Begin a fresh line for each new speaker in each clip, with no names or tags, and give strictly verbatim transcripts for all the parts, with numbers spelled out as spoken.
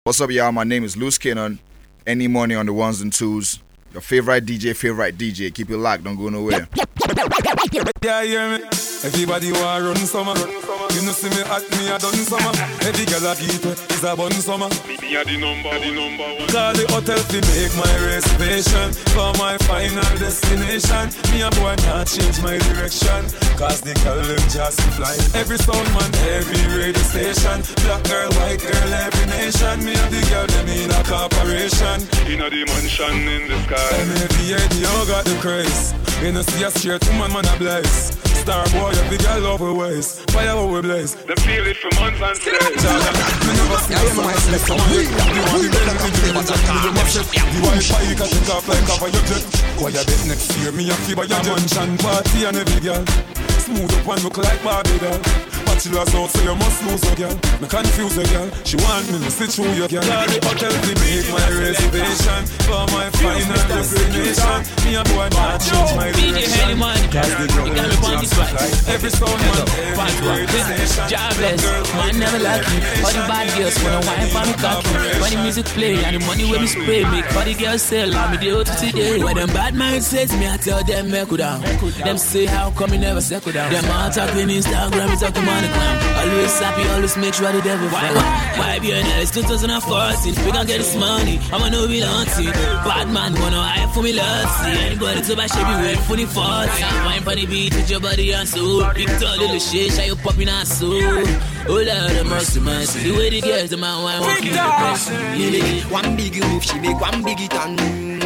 What's up, y'all? My name is Loose Cannon. Any money on the ones and twos. Your favorite D J, favorite D J. Keep it locked, don't go nowhere.
Yeah, hear me? Everybody want run summer. You know see me at me a done summer. Every girl I get is a bun summer. Me a the number, the number one. Call the hotel to make my reservation for my final destination. Me a boy can't change my direction, cause the girl them just fly. Every sound man, every radio station. Black girl, white girl, every nation. Me and the girl them in a corporation. In a the mansion in the sky. M A V A D O got the craze. You know see a straight woman, man a blaze. Star boy, every girl love her ways. Fire how we blaze. They feel it for months and days. Me never see a man slip from me. You want the belly to do it. You must chef. The Wi-Fi you can take off like cover your jet. Why you bet next year? Me a fever your mansion party and every girl smooth up and look like Barbie doll. Bachelor's out, so you must lose a girl. Me confuse a girl. She want me to sit through your girl. Call the hotel to make my reservation for my final destination. Me a boy not change my direction. Cause the girl them just fly. Every sound man, every destination.
Jobless, man never lucky. All the bad girls wanna wine for me cocky. When the music play and the money when me spray, make all the girls sell. I'm me deal to today. When them bad minds says me, I tell them me cool down. Them say how come me never settle down. Them all talking Instagram, we talking money clown. Always happy, always make sure the devil fall. Why be an it's two thousand fourteen? We gon' get this money, I'ma know we don't see. Bad man wanna hire for me, let's see. Anybody to buy shit be waiting for the forty. Wine for the beat with your body and soul. Big tall little shit, shine you popping and soul. Oh Lord of mercy, mercy. The way the girls, the man wine won't keep the pressure.
One big move, she make one big it on.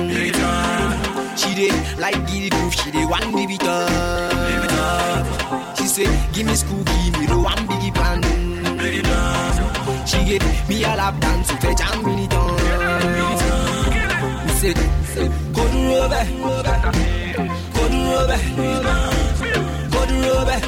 She did like giddy groove, she did one big it up. She said, give me school, give me the one biggie plan. She get me a lap dance to fetch and bring it on. He said, go to Robert, go to Robert, go to Robert.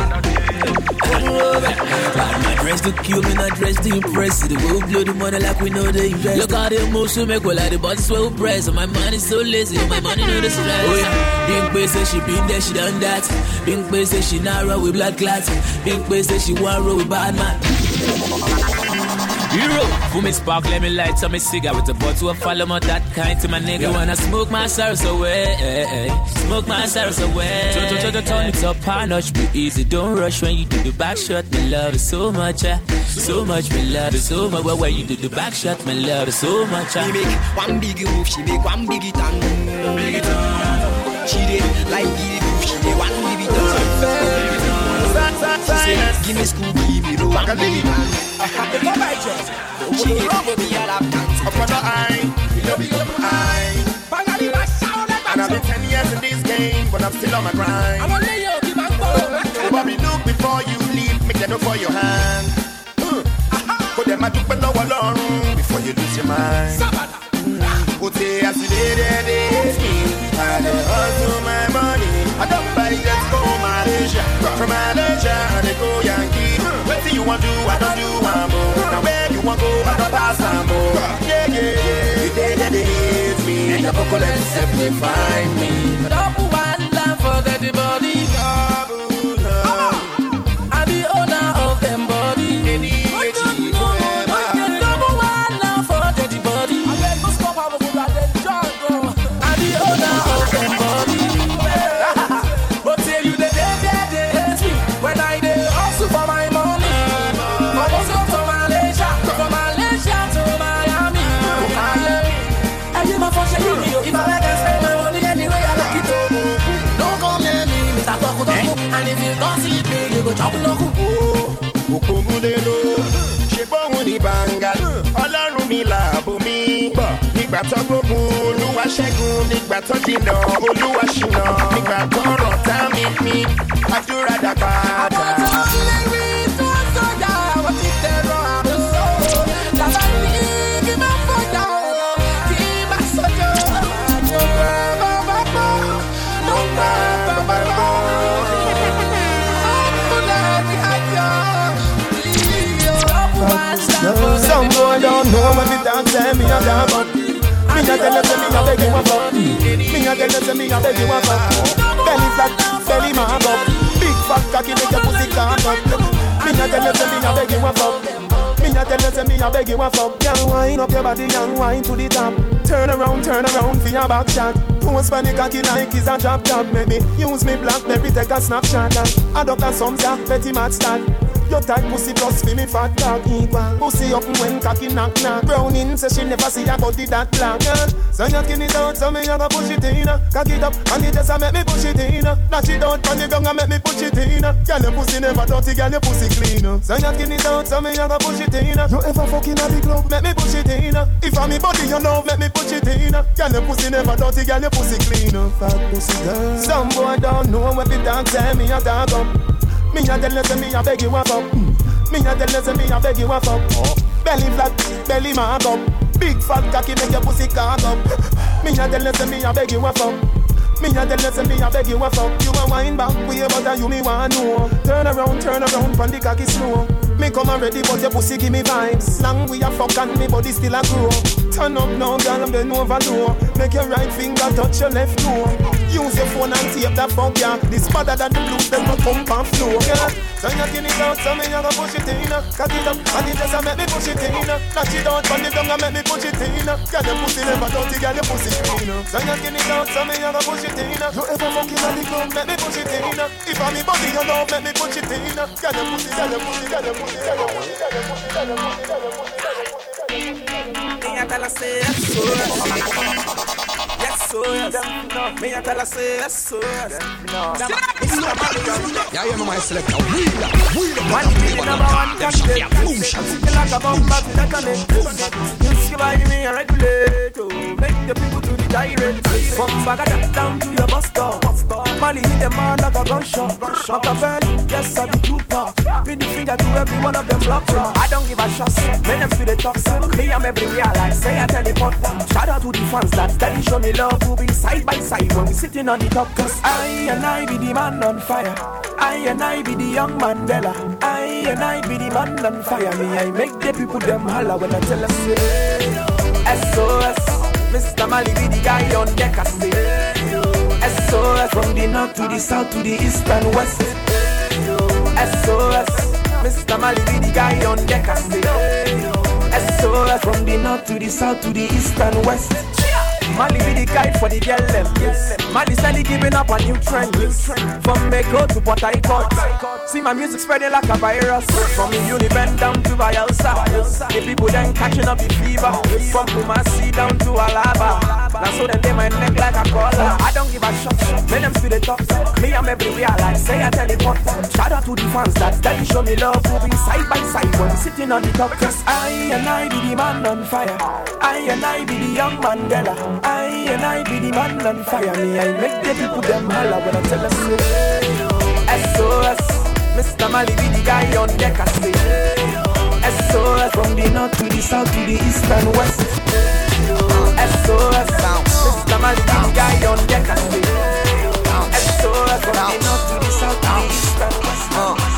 Bad man dress to kill me, not dress to impress. The way we blow the money like we know they invest. Look how the emotion make well like the body's well pressed. My money so lazy, my money know the stress. Oh yeah, Big Bay say she been there, she done that. Big Bay say she not roll with blood clots. Big Bay say she want roll with bad man. Hero, for me spark, let me light some me cigar with a bottle of follow my that kind to my nigga. You wanna smoke my sorrows away, smoke my sorrows away. Turn it up, high notch, be easy, don't rush when you do the back shot. Me love it so much, uh, so much, me love it so much. When you do the back shot, me love it so much. Uh.
She make one big move, she make one big it on. She did like giddy groove, she did one big it on. She said, give me school, give me the one big it on. She give me a lap dance.
Up on the eye, you know me up high. And I've been ten years in this game, but I'm still on my grind. I'm gonna lay you, give my phone. Bobby, look before you leave, make them know for your hand. Put them a took below along before you lose your mind. Put it as you did it, I hustle my money. I don't buy just go Malaysia. From Malaysia, they go Yankee. What do you want to do? I don't do one more. Now where you want to go? I don't pass some more. Yeah, yeah, yeah. You did it, hit me. And the buckle and step me find me.
Double one love for the body.
Double love.
I'm the owner of them body. Double one love for the body. I'm the owner of them body. But tell you the day, day, day. When I did also for my money. I was up to Malaysia, from Malaysia to Miami. I give my phone, if I can spend my money anyway, I like it. Don't come near me, Mister Tokutoku. And if you don't see me, you go chop no kuku.
Okomulelo, ṣebọ́hun ní bangal, Ọlọ́run mi làbò mi. Nígbà tó gbógun Olúwa ṣẹ́gun, nígbà tó dìnà Olúwa ṣìnà, nígbà tó rọ̀ tá mi mi, àdúrà dàgbà dà.
Some boy don't know when me dance, say me a damn up. Me a tell you say me a beg you a fuck. Me a tell you say me a beg you a fuck. Belly flat, belly man up. Big fat cocky make your pussy calm up. Me a tell you say me a beg you a fuck. Me a tell you say me a beg you a fuck. Girl, wind up your body and wind to the top. Turn around, turn around for your back shot. Post for the cocky like it's a drop top. Maybe use me Blackberry, take a snapshot. I duck a some ya, petty mat stand. Your tight pussy plus for me fat dog equal. Pussy up when cocky knock knock. Browning say she never see a body that black. So you skin it out, so me you go push it in. Cock it up and it just a make me push it in. Dash it out from the ground and make me push it in. Girl your pussy never dirty, girl your pussy clean. So you skin it out, so me you go push it in. You ever fucking at the club, make me push it in. If I'm me body you love, make me push it in. Girl your pussy never dirty, girl your pussy clean. Fat pussy girl. Some boy don't know what the dog tell me a dog up. Me a tell you say me a beg you a fuck. Me a tell you say me a beg you a fuck. Belly flat, belly mark up. Big fat cocky make your pussy cock up. Me a tell you say me a beg you a fuck. Me a tell you say me a beg you a fuck. You a wine back way but you me want know. Turn around, turn around, pon the cocky slow. Me come already but your pussy give me vibes. Long we a fuck and me body still a grow. Turn up now girl and bend over low. Make your right finger touch your left toe. Use your phone and tape that fuck ya. This better than the blues them no pump and flow. Yeah. So you skin it out, so me you go push it in. Cock it up and it just a make me push it in. Dash it out from the ground and make me push it in. Girl your pussy never dirty, girl your pussy clean. So you skin it out, so me you go push it in. You ever fucking at the club, make me push it in. If I'm me body you love, make me push it in. Girl your pussy, girl your pussy, girl your pussy, girl your pussy, girl your pussy, girl your pussy, girl your pussy, girl your pussy. Me a tell her say yes, so yes, so yes. Me a tell her say yes, so yes.
Yeah, you know my selector.
One million number one candidate. I'm sitting like a bomb back in the connect. You see by me a regulator. Make the people to the direct. From Baghdad down to your bus stop. Mali hit them man like a gunshot. Machiavelli, yes I be trooper. Pin the finger to every one of them block. I don't give a shot. Make them feel the talk. Me I'm everywhere like say I teleport. Shout out to the fans that steady show me love. We'll be side by side when we sitting on the top. Cause I and I be the man on fire. I and I be the young Mandela. I and I be the man on fire. Me I make the people them holler when I tell them say S O S. Mister Mali be the guy on deck I say S O S. From the north to the south to the east and west S O S. Mister Mali be the guy on deck I say S O S. From the north to the south to the east and west Mali be the guide for the girl them. Yes. Mali steady giving up a new trend. From Mexico to Port Harcourt. See my music spreading like a virus. From the Uniben down to Bayelsa. The people then catching up the fever. From Kumasi down to Alaba. Now so them they my neck like a collar. I don't give a shot. Make them see the top. Me I'm everywhere like say I teleport. Shout out to the fans that steady show me love. We'll be side by side when we sitting on the top. Cause I and I be the man on fire. I and I be the young Mandela. I and I be the man on fire. Me I make the people them holler when I tell them say S O S. Mister Mali be the guy on deck I say S O S. From the north to the south to the east and west S O S. Mister Mali be the guy on deck I say S O S. From the north to the south to the east and west.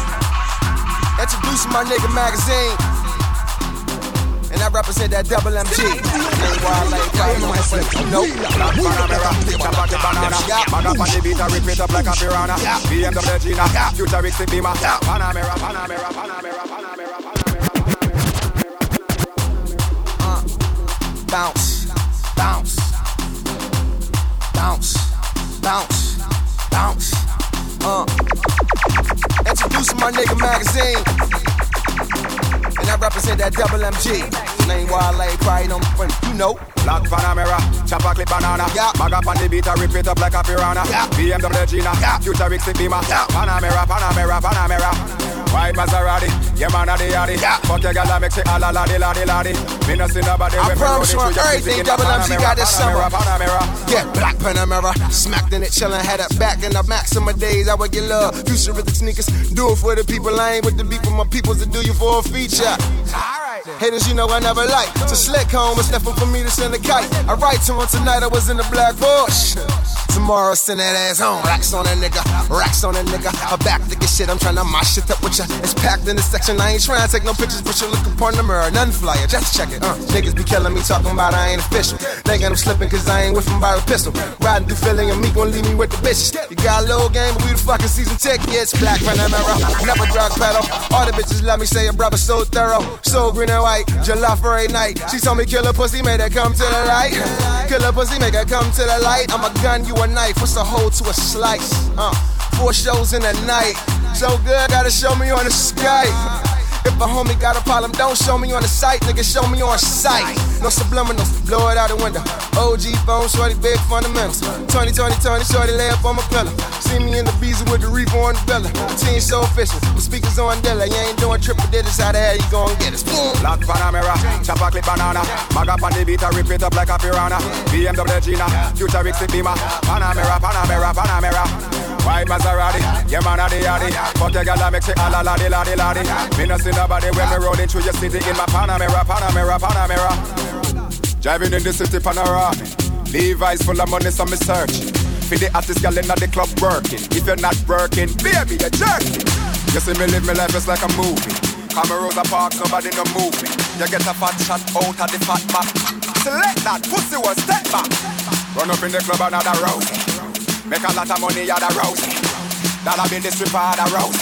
uh. Introducing my nigga magazine. And I represent that double M G. Ain't wild like I know myself. Nope.
Panamera, chop out the banana. Bag up on the beat and rip it up like a piranha. B M W Gina, futuristic beamer. Panamera, Panamera, Panamera, Panamera, Panamera.
Uh, bounce, bounce, bounce, bounce, bounce. Uh, introducing my nigga magazine. And I represent that double M G. Name wild like pride on front, you know.
Black Panamera, chop a clip banana.
Yeah.
Bag up on the beat and rip it up like a piranha.
Yeah.
B M W Gina,
Yeah.
futuristic beamer.
Yeah.
Panamera, Panamera, Panamera. White Maserati, yeah man of the yardie.
Yeah.
Fuck your girl and make she all a laddy, laddy, laddy. Me no see nobody
I
when me
promise you
roll
on
it through your
everything
music in
double M G
Panamera,
got this summer.
Panamera, Panamera.
Yeah, black Panamera, smacked in it, chillin', had it back in the maximum days. I would get love, futuristic sneakers, do it for the people. I ain't with the beat for my peoples to do you for a feature. Alright, haters, you know I never like to slick home, it's nothing for me to send a kite. I write to him tonight, I was in the black Porsche. Tomorrow send that ass home. Racks on a nigga, racks on a nigga. I back to get shit, I'm tryna mash shit up with ya. It's packed in the section, I ain't tryna take no pictures, but you look upon the mirror, none flyer, just check it. Uh, niggas be killing me, talking about I ain't official. Thinking I'm slipping cause I ain't with them by a pistol. Riding through Philly and me gon' leave me with the bitches. You got a little game, but we the fucking season tickets. Black Panamera, never drug pedal. All the bitches love me, say a brother so thorough. So green and white, July for a night. She told me kill a pussy, made her come to the light. Kill a pussy, make her come to the light. I'm a gun, you a knife, what's a hole to a slice? Uh, four shows in a night. So good, gotta show me on the Skype. If a homie got a problem, don't show me on the site, nigga, show me on sight. No subliminals, blow it out the window. O G phone, shorty, big fundamentals. Tony, Tony, Tony, shorty, lay up on my pillow. See me in the beezer with the reefer on the villa. Team so official, the speakers on Dilla. You ain't doing triple digits, how the hell you gon' get us? Boom!
Black Panamera, chopper clip banana. Mag up on the beat, I rip it up like a piranha. B M W Gina, future Rixie Beamer. Panamera, Panamera, Panamera. White Maserati, yeah man a the yaddy. Fuck your girl, I make she all a laddy, laddy, laddy. Me no see nobody when me rolling through your city in my Panamera, Panamera, Panamera. Driving in the city panorama. Levi's full of money, so me searching. For the artist girl in the club working. If you're not working, baby, you're jerking. You see me live my life just like a movie. Camarosa Parks, nobody no move me. You get a fat shot out of the fat map. Select that pussy was step back. Run up in the club another rose. Make a lot of money out of rose. Dollar bill the stripper out of rose.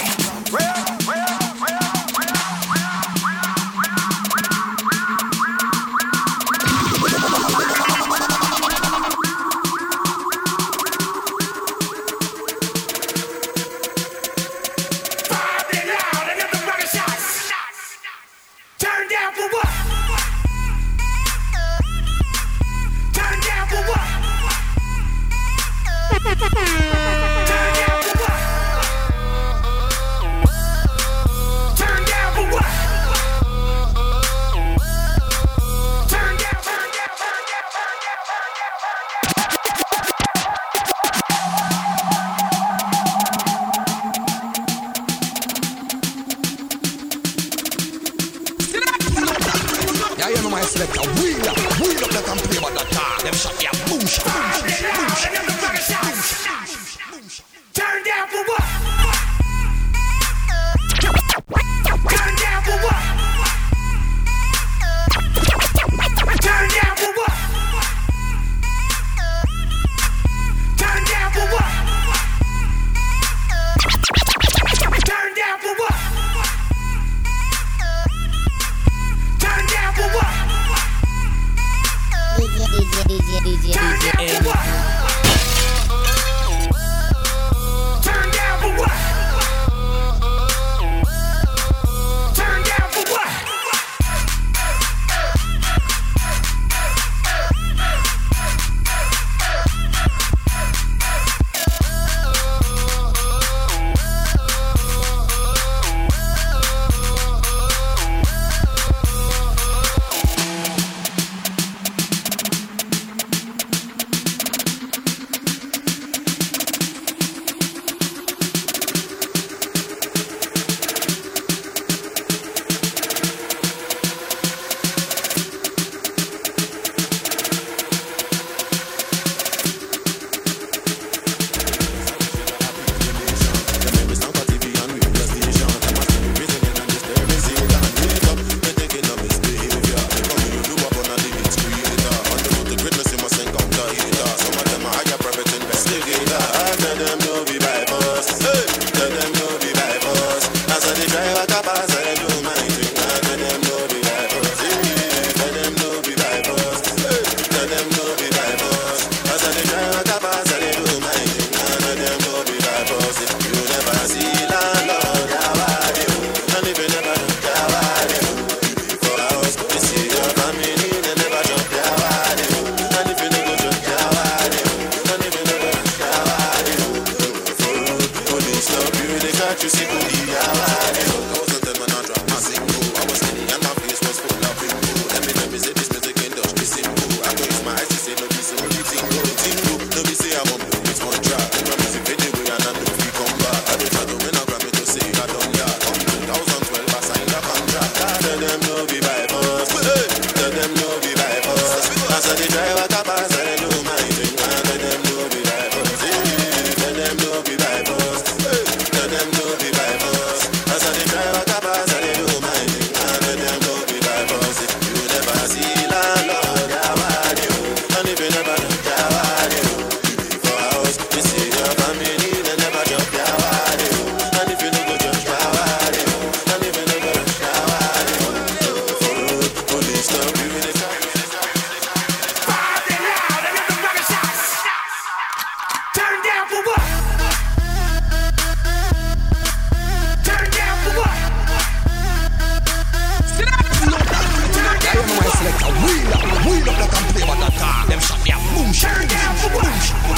wheel up, wheel up like I'm play with the car. Them shot me a boom shot. Turn down for what?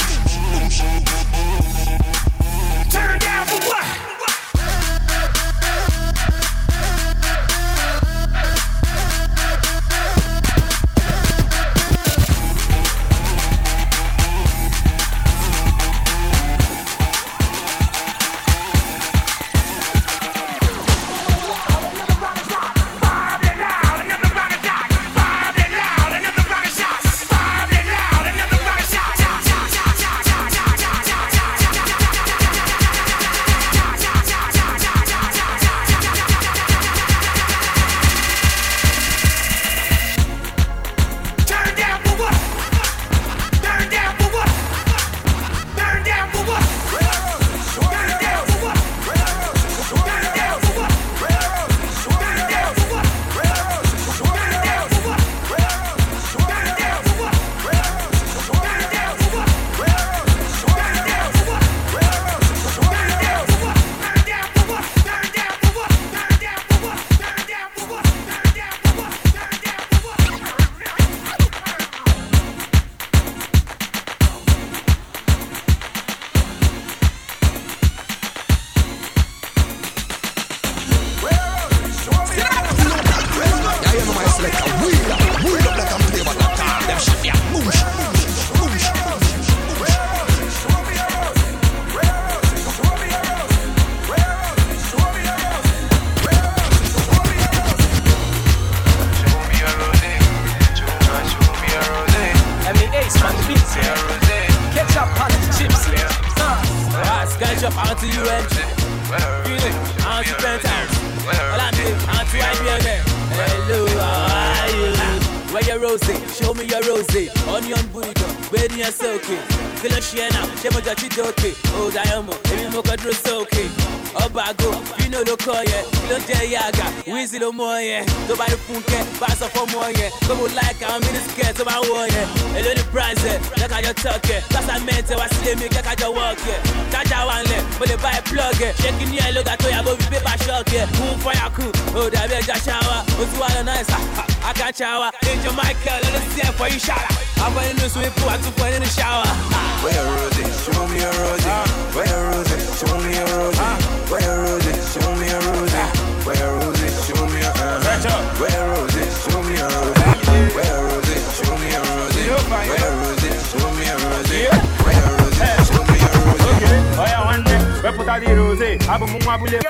Turn down for what?
Shower in Jamaica, let us see for you shout out. I'm in the swimming pool, I took one in the shower.
Where a rosy, show me a rosy. Where a rosy, show me a rosy. Where a rosy, show me a rosy. Where a rosy, show me a rosy. Where a rosy, show me a rosy. Where a rosy, show me a rosy. Where a rosy, show me a rosy. Where a rosy, show me a rosy.
Oh yeah, one day, we put out the rosy. Abu Mumabule.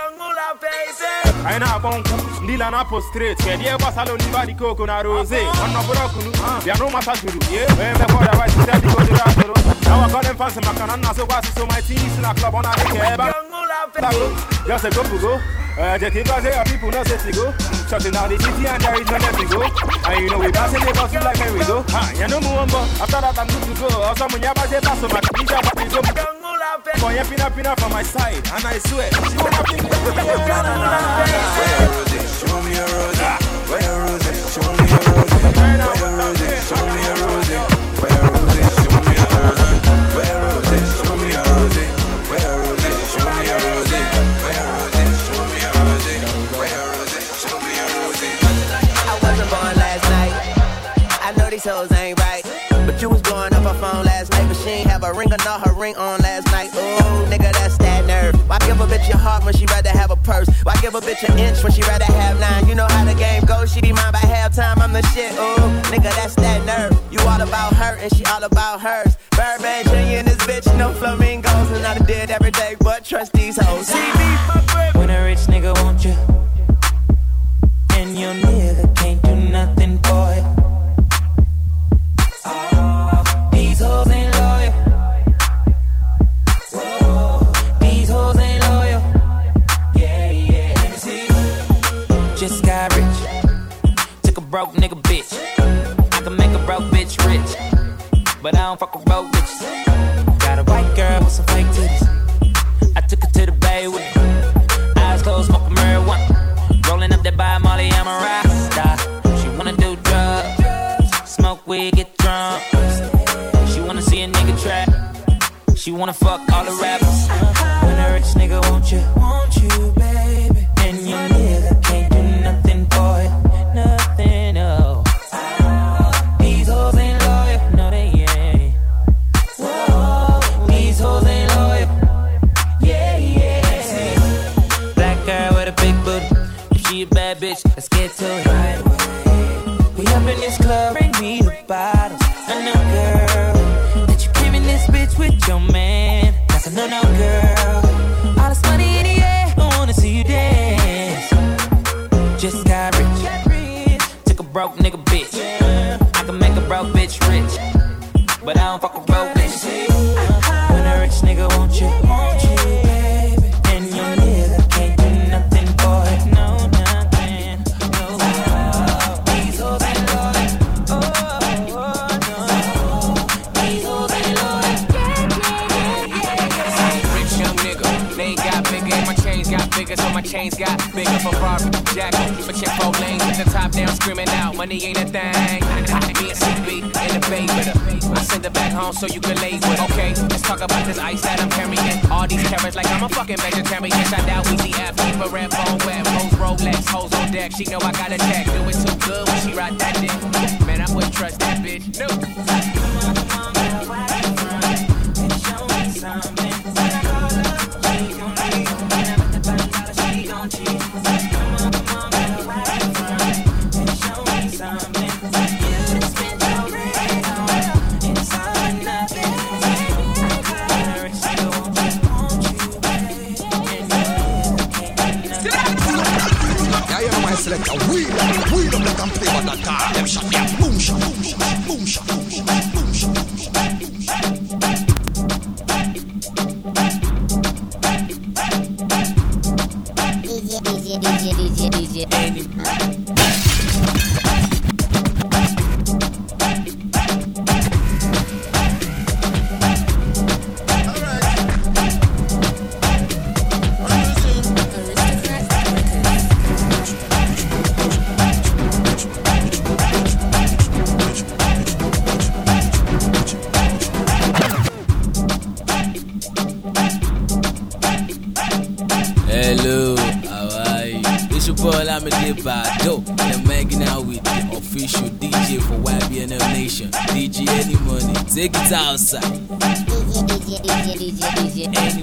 I know about Nila na postrate. Can you pass along the body coco na rose? On no broken, we are no matter to do. Yeah, when the father was to tell you go to the now I call them fancy Macana, so what's so my teeth in a club on a cab. Just a couple go. Uh, the people not set to go. Shutting down the city and there is no let me go. And you know we pass in the bus like here we go. Ah, you know more. After that I'm good to go. Or someone yaba say pass so much. Boy, you pin up pin up on my side, and I swear.
Show me a rose. Where a rose? Show me a rose. Where a rose? Show me a rose. Where a rose? Show me a rose. Where a rose? Show me a rose. Where a rose? Show me a rose. Where a rose? Show me a rose. Where a rose? Show me a rose.
I wasn't born last night. I know these hoes ain't right. But you was blowing up her phone last night, but she ain't have a ring or not her ring on last night. Ooh, nigga, that's that nerve. Why give a bitch your heart when she rather have a purse? Why give a bitch an inch when she rather have nine? You know how the game goes, she be mine by halftime, I'm the shit. Ooh, nigga, that's that nerve. You all about her and she all about hers. Birdman Junior and this bitch, no flamingos. And I done did every day, but trust these hoes. See me,
when a rich nigga want you, and your nigga can't do nothing, boy. Oh, these hoes ain't loyal. Whoa, these hoes ain't loyal. Yeah, yeah, let me see. Just got rich. Took a broke nigga bitch. I can make a broke bitch rich, but I don't fuck with broke bitches. Got a white girl with some fake titties. I took her to the bay with me. Eyes closed, smoking marijuana. Rolling up that by Molly, I'm a rasta. She wanna do drugs, smoke weed, get drunk. She wanna see a nigga trap. She wanna fuck all the rappers. When a rich nigga want you, want you, baby. And your nigga can't do nothing for it, nothing, no. up in this club, bring me the bottles. I know, girl, that you came in this bitch with your man. That's a no-no, girl. All this money in the air, I wanna see you dance. Just got rich, took a broke nigga bitch. I can make a broke bitch rich, but I don't fuck a broke bitch. When a rich nigga want you, want you, baby, and your nigga can't do nothing for it, no nothing, no. These hoes ain't loyal, oh, oh, no. These hoes ain't loyal, yeah, yeah, yeah, yeah.
Rich young nigga, they got bigger, and my chains got bigger, so my chains got bigger. Ferrari, Jack, keep a chip four lanes, with the top down, screaming out, money ain't a thing. Me and C B in the bay with her. I send her back home so you can lay with her. Okay, let's talk about this ice that I'm carrying. All these carrots like I'm a fucking vegetarian. Shout out Weezy F, keep a red bone wet. Rose Rolex, hoes on deck. She know I got a check. Do it too good when she ride that dick. Man, I wouldn't trust that bitch. No.
Select a wheel, wheel up like I'm playing on that car. Them shot me a boom shot, boom shot, boom shot, boom shot, boom shot.
D J, D J, D J, D J, D J.
I'm a dip by dope, and I'm hanging out with the official D J for Y B N L Nation. D J Any Money, take it outside.
D J, D J, D J, D J,
Any.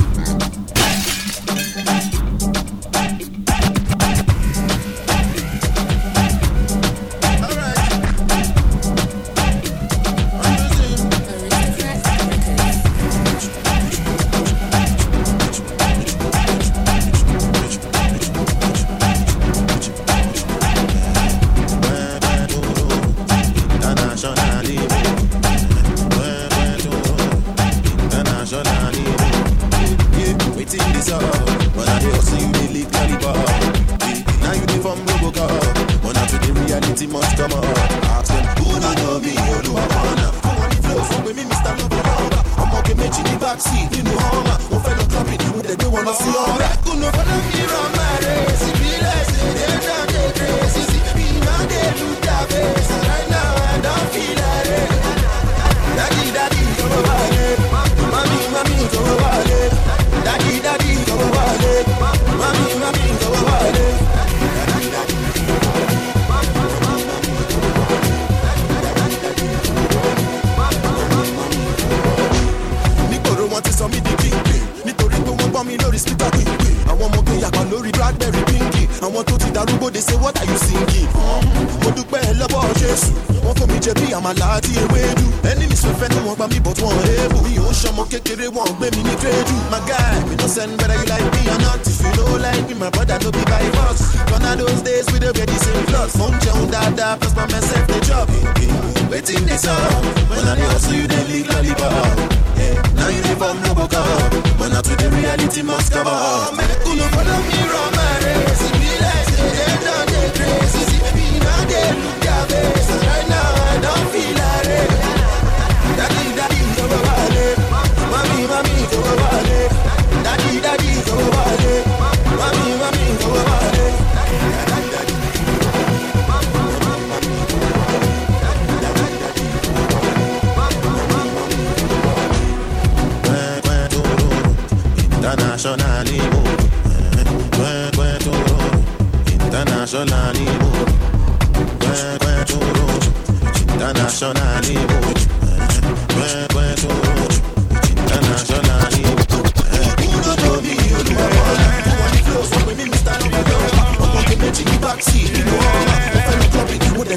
Backseat, you know, I'm a drop it, would everyone see?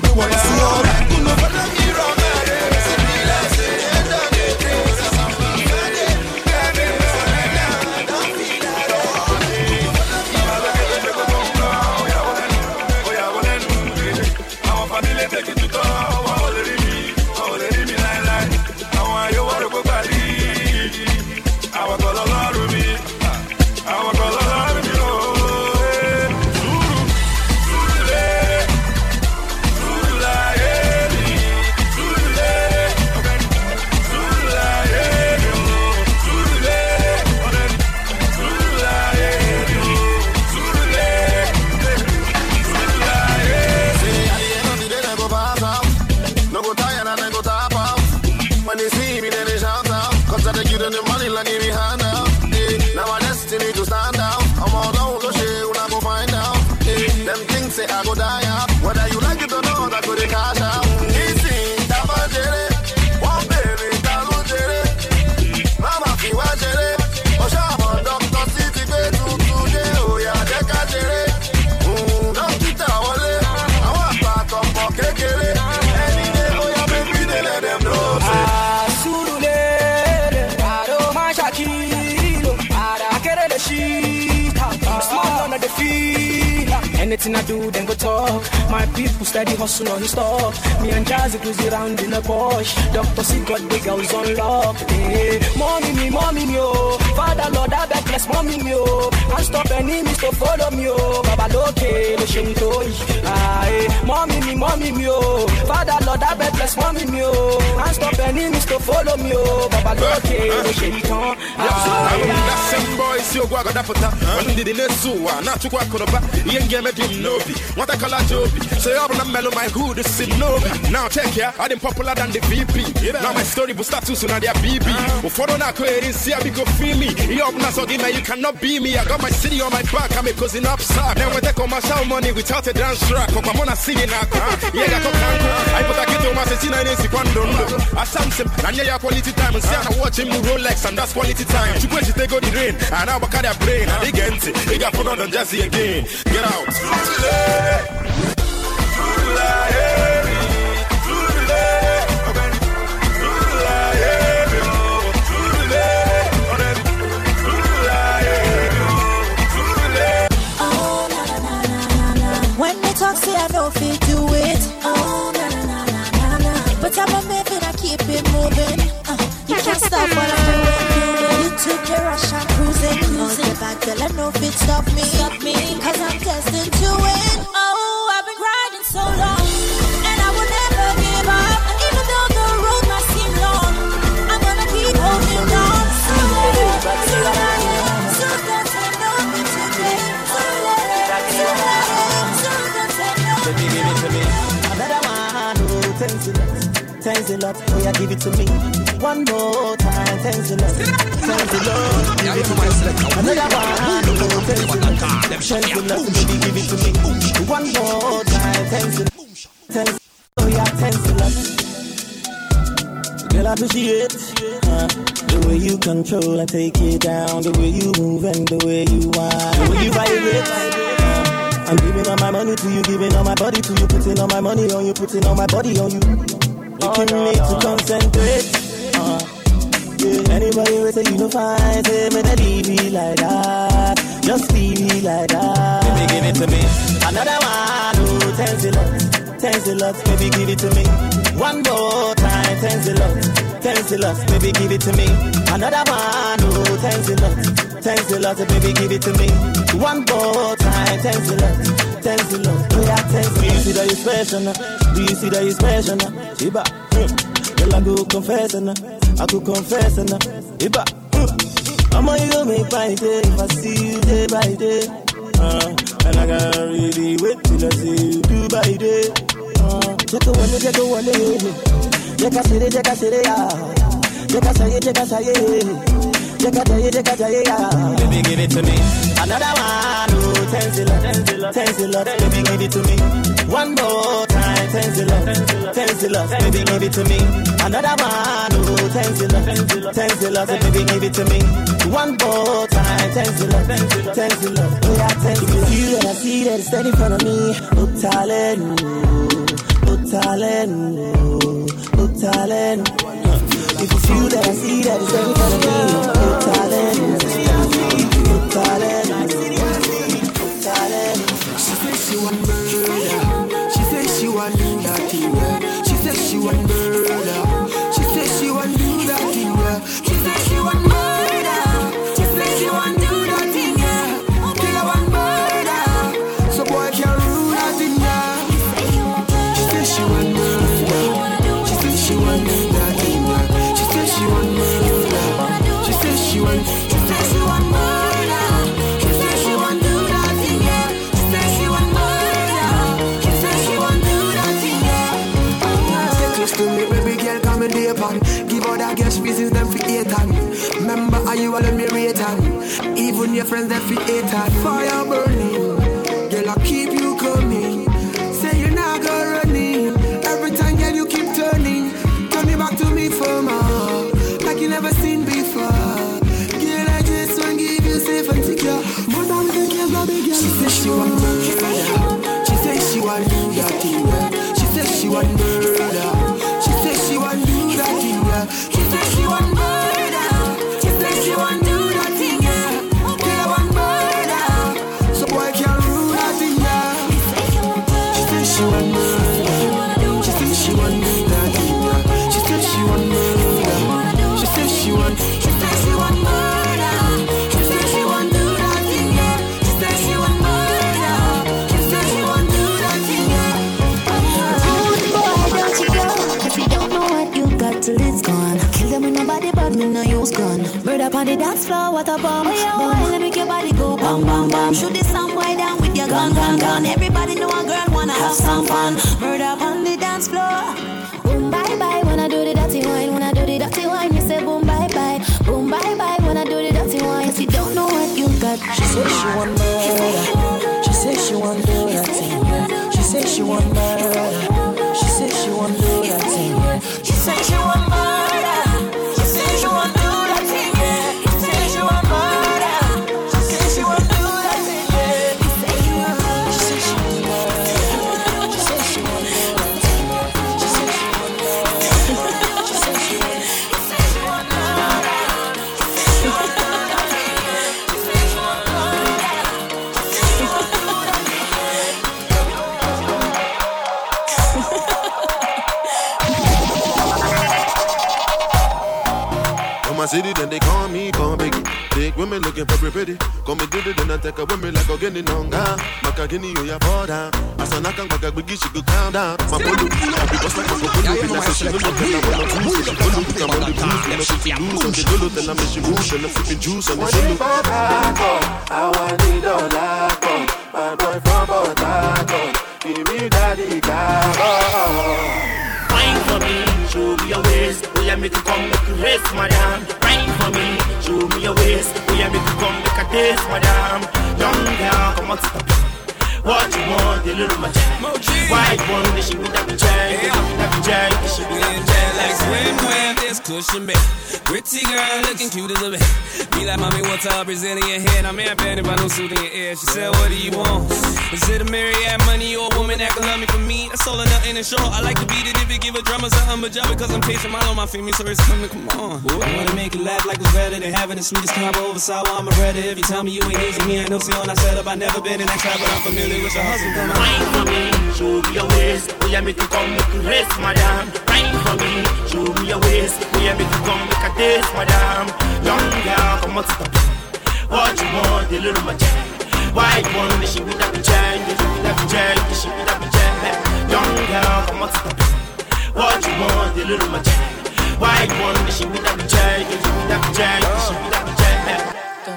Anything I do, then go talk. My people steady hustle on stop. Me and Jazzy cruise around in a Porsche. Doctor C got big house on lock. Hey, mommy me, mommy me, oh. Father Lord, I beg bless mommy me, oh. And stop enemies to follow me, oh. Baba loke, no shame to ah, hey. Mommy me, mommy me, oh. Father Lord, I beg bless mommy me, oh. And stop enemies to follow me, oh. Baba loke, no shame to ah, hey.
That same boy, see you go out that pota. When did the next two? Not to go out. Yen game me dim nobi. What I call a jobi. Say up on a mellow my hood is sin nobi. Now check here, I didn't popular than the V P. Now my story will start to soon at their B B. Before I go ahead and see how we go feel me. You up now so give me you cannot be me. I got my city on my back, I'm a cousin upside. Then we take commercial money without a dance track. Come on, I sing it now. Yeah, I got I put a kid on my sixteen and eighty one don't know. I sound him and yeah, quality time and see I watch him Rolex and that's quality time. You go to take out the rain and now I got their brain and they get it. They got put on the Jazzy again. Get out.
When they talk, say I don't feel do it. Oh, na na na na na. But I'm a man, I keep it moving. Uh, you can't stop what I'm doing. You took your rush, I'm cruising. Cruising. Oh, back, girl, I know if it stop me. Stop me. Cause I'm destined to win. Oh, I've been grinding so long. And I will never give up. Even though the road might seem long, I'm gonna keep holding on. So let it, so let it, so don't take nothing today. So let it, so let it, so don't take nothing.
Baby, give it to me. Another one, oh, thanks a lot. Thanks a lot, oh yeah, give it to me. One more time, thanks a lot. Thanks a lot, give it to me. Another one, oh, thanks a lot. Thanks a lot, baby, give it to me. One more time, thanks a lot. Thanks, oh yeah, thanks a lot. Girl, I appreciate uh, the way you control and take it down, the way you move and the way you whine, the way you vibrate. Uh, I'm giving all my money to you, giving all my body to you, putting all my money on you, putting all my body on you. Making me to concentrate. Uh, yeah. Anybody will say you no fine, say me that leave me like that. Just leave me like that. Baby, give it to me. Another one, oh, thanks a lot, thanks a lot. Baby, give it to me. One more time, thanks a lot, thanks a lot. Baby, give it to me. Another one, oh, thanks a lot, thanks a lot. Baby, give it to me. One more time, thanks a lot, thanks a lot. Oh yeah, thanks. Do you see that you special now? Do you see that you special now? Iba, girl, I go confess now. I go confess now. Iba, I'ma you make my day if I see you day by day. Uh, and I gotta really wait till I see you do by day. Uh, check a one, check a one, check a city, check a city, check a say, check a say. Baby, give it to me. Another one, oh, thanks a lot, thanks a lot. Baby, give it to me. One more time, thanks a lot, thanks a lot. Baby, give it to me. Another one, oh, thanks a lot, thanks a lot. Baby, give it to me. One more time, thanks a lot, thanks a lot. Oh yeah, thanks a lot. You and I see that it's steady in front of me. Oh, talent, oh, talent, oh, oh talent. If you feel that I see that it's every kind of me, oh talent, oh talent, oh talent. She said she want murder. She said she want do that thing. She said she want murder. She said she want do that thing. She said she want murder. She said she want do that thing. Kill her one murder. So boy can't rule that thing. She said she want murder. She said she want do that thing. She said she want murder. She said she want. She said she want murder. She said she want do that thing. She said she want murder. She said she want do that thing. Stay close to me, baby girl, come and dip on. Give all that girl species them for eight on. Remember how you all me rate on. Even your friends them for eight on. Fire burning, girl I keep you coming. Say you're not gonna running. Every time girl you keep turning. Turning back to me for more. Like you never seen before. Girl I just want give you safe and secure. More than we can give baby girl. She said she want murder. She said she want do that thing. She said she want murder. She said she want do that thing. She said she want murder. She said she want do that thing. Kill her one murder. So boy can't rule that thing. She said she want murder. She said she want do that thing. She said she want murder. She said she want. She said she want murder. She said she want do that thing. She said she want murder. She said she want do that thing.
Rude boy, don't you go? If you don't know what you got till it's gone. Kill them with nobody but me no use gun. Bird up on the dance floor, what a bomb. Oh yeah, boy, let me make your body go bam bam bam. Shoot this some boy down with your gun gun gun. Everybody know a girl wanna have some fun. Bird up on the dance floor. Boom bye bye when I do the dirty wine. When I do the dirty wine, you say boom bye bye. Boom bye bye when I do the dirty wine. If you don't know what you got.
She said she want murder. She said she want do that thing. She said she want murder. She said she want do that thing. She said she want murder. She said she want do that thing. She said she want murder. She said she want do that thing. She said she want murder. She said she want murder. She said she want do that thing. She said she want murder. She said she want. She said she want murder. She said she want do that thing. She said she want murder. She said she want do that thing.
My city, then they call me Born Biggie. Big women looking very pretty. Call me did it, then I take a women like a guinea nonga. Maka guinea, you ya fall down. As an akang baka biggie, she go calm down. My bolo, I be just like a bolo. And I say she look like I wanna do. She bolo, I'm on the blues. And I say she lose. And she dolo, then I make she move. And I'm sipping juice. And I say look. I want it all like on. My boy from Port Harcourt. Give me daddy, God.
Wine for me, show me your waist. Oh yeah, make you come, make you race, madam. Wine for me, show me your waist. Oh yeah, make you come, make a taste, madam. Young girl, come on, stop. What you want, the little magic. White one, the she with that chain, that chain, the she with that chain.
Like swim, swim, this cushion bed. Pretty girl, looking cute as a bit. Be like, mommy, what's up, Brazilian head? I'm in bed if I don't suit in your ear. She said, what do you want? Is it a myriad money or a woman that can love me for me? That's all or nothing in short. I like to beat it if you give a drummer something, but job because I'm chasing mine on my family, so it's coming, come on. Boy, I wanna make you laugh like it's better than having the sweetest combo over sour. I'm a redder. If you tell me you ain't easy, me ain't no seal. I set up, I never been in that trap, but I'm familiar with your hustle. Come on.
Wine for me, show me your waist. Oh yeah, make you come, make you race, madam. Wine for me, show me your waist. Oh yeah, make you come, make a taste, madam. Young girl, come on, stop. What you want, the little magic. White one, the she with that chain, the she with that chain, the she with that chain. Young girl, come on, stop. What you want, the little magic. White one, the she with that chain, the she with that chain, the she with that chain.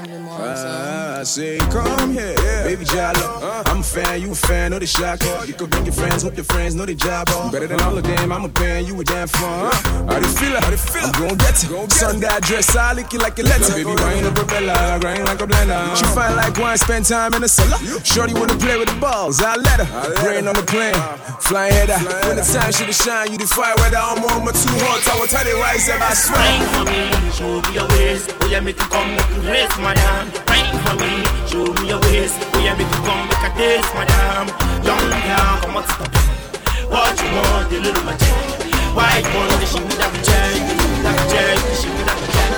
I say, come here, yeah. Baby Jalo. Uh, I'm a fan, you a fan, know the shot call. You can bring your friends, hope your friends know the job on. Better than all of them, I'm a fan, you a damn fun. Uh, how they feel it? How they feel it? I'm gon' get it. Sunday dress, I lick it like a letter. Baby, wine up a bella, grind like a blender. She fine like wine, spend time in the cellar. Shorty wanna play with the balls, I let her. Brain on the plane, flying head out. When the time should shine, you defy whether I'm on my two hearts. I will tell you rise up, I swear.
Wine for me, show me your waist. Oh yeah, make you come, make you race, madam. Wine for me, show me your waist. Oh yeah, make you come, make a taste, madam. Young girl, come on, stop. What you want, the little my child. White one, the she would have a child. That child, the she would have a child.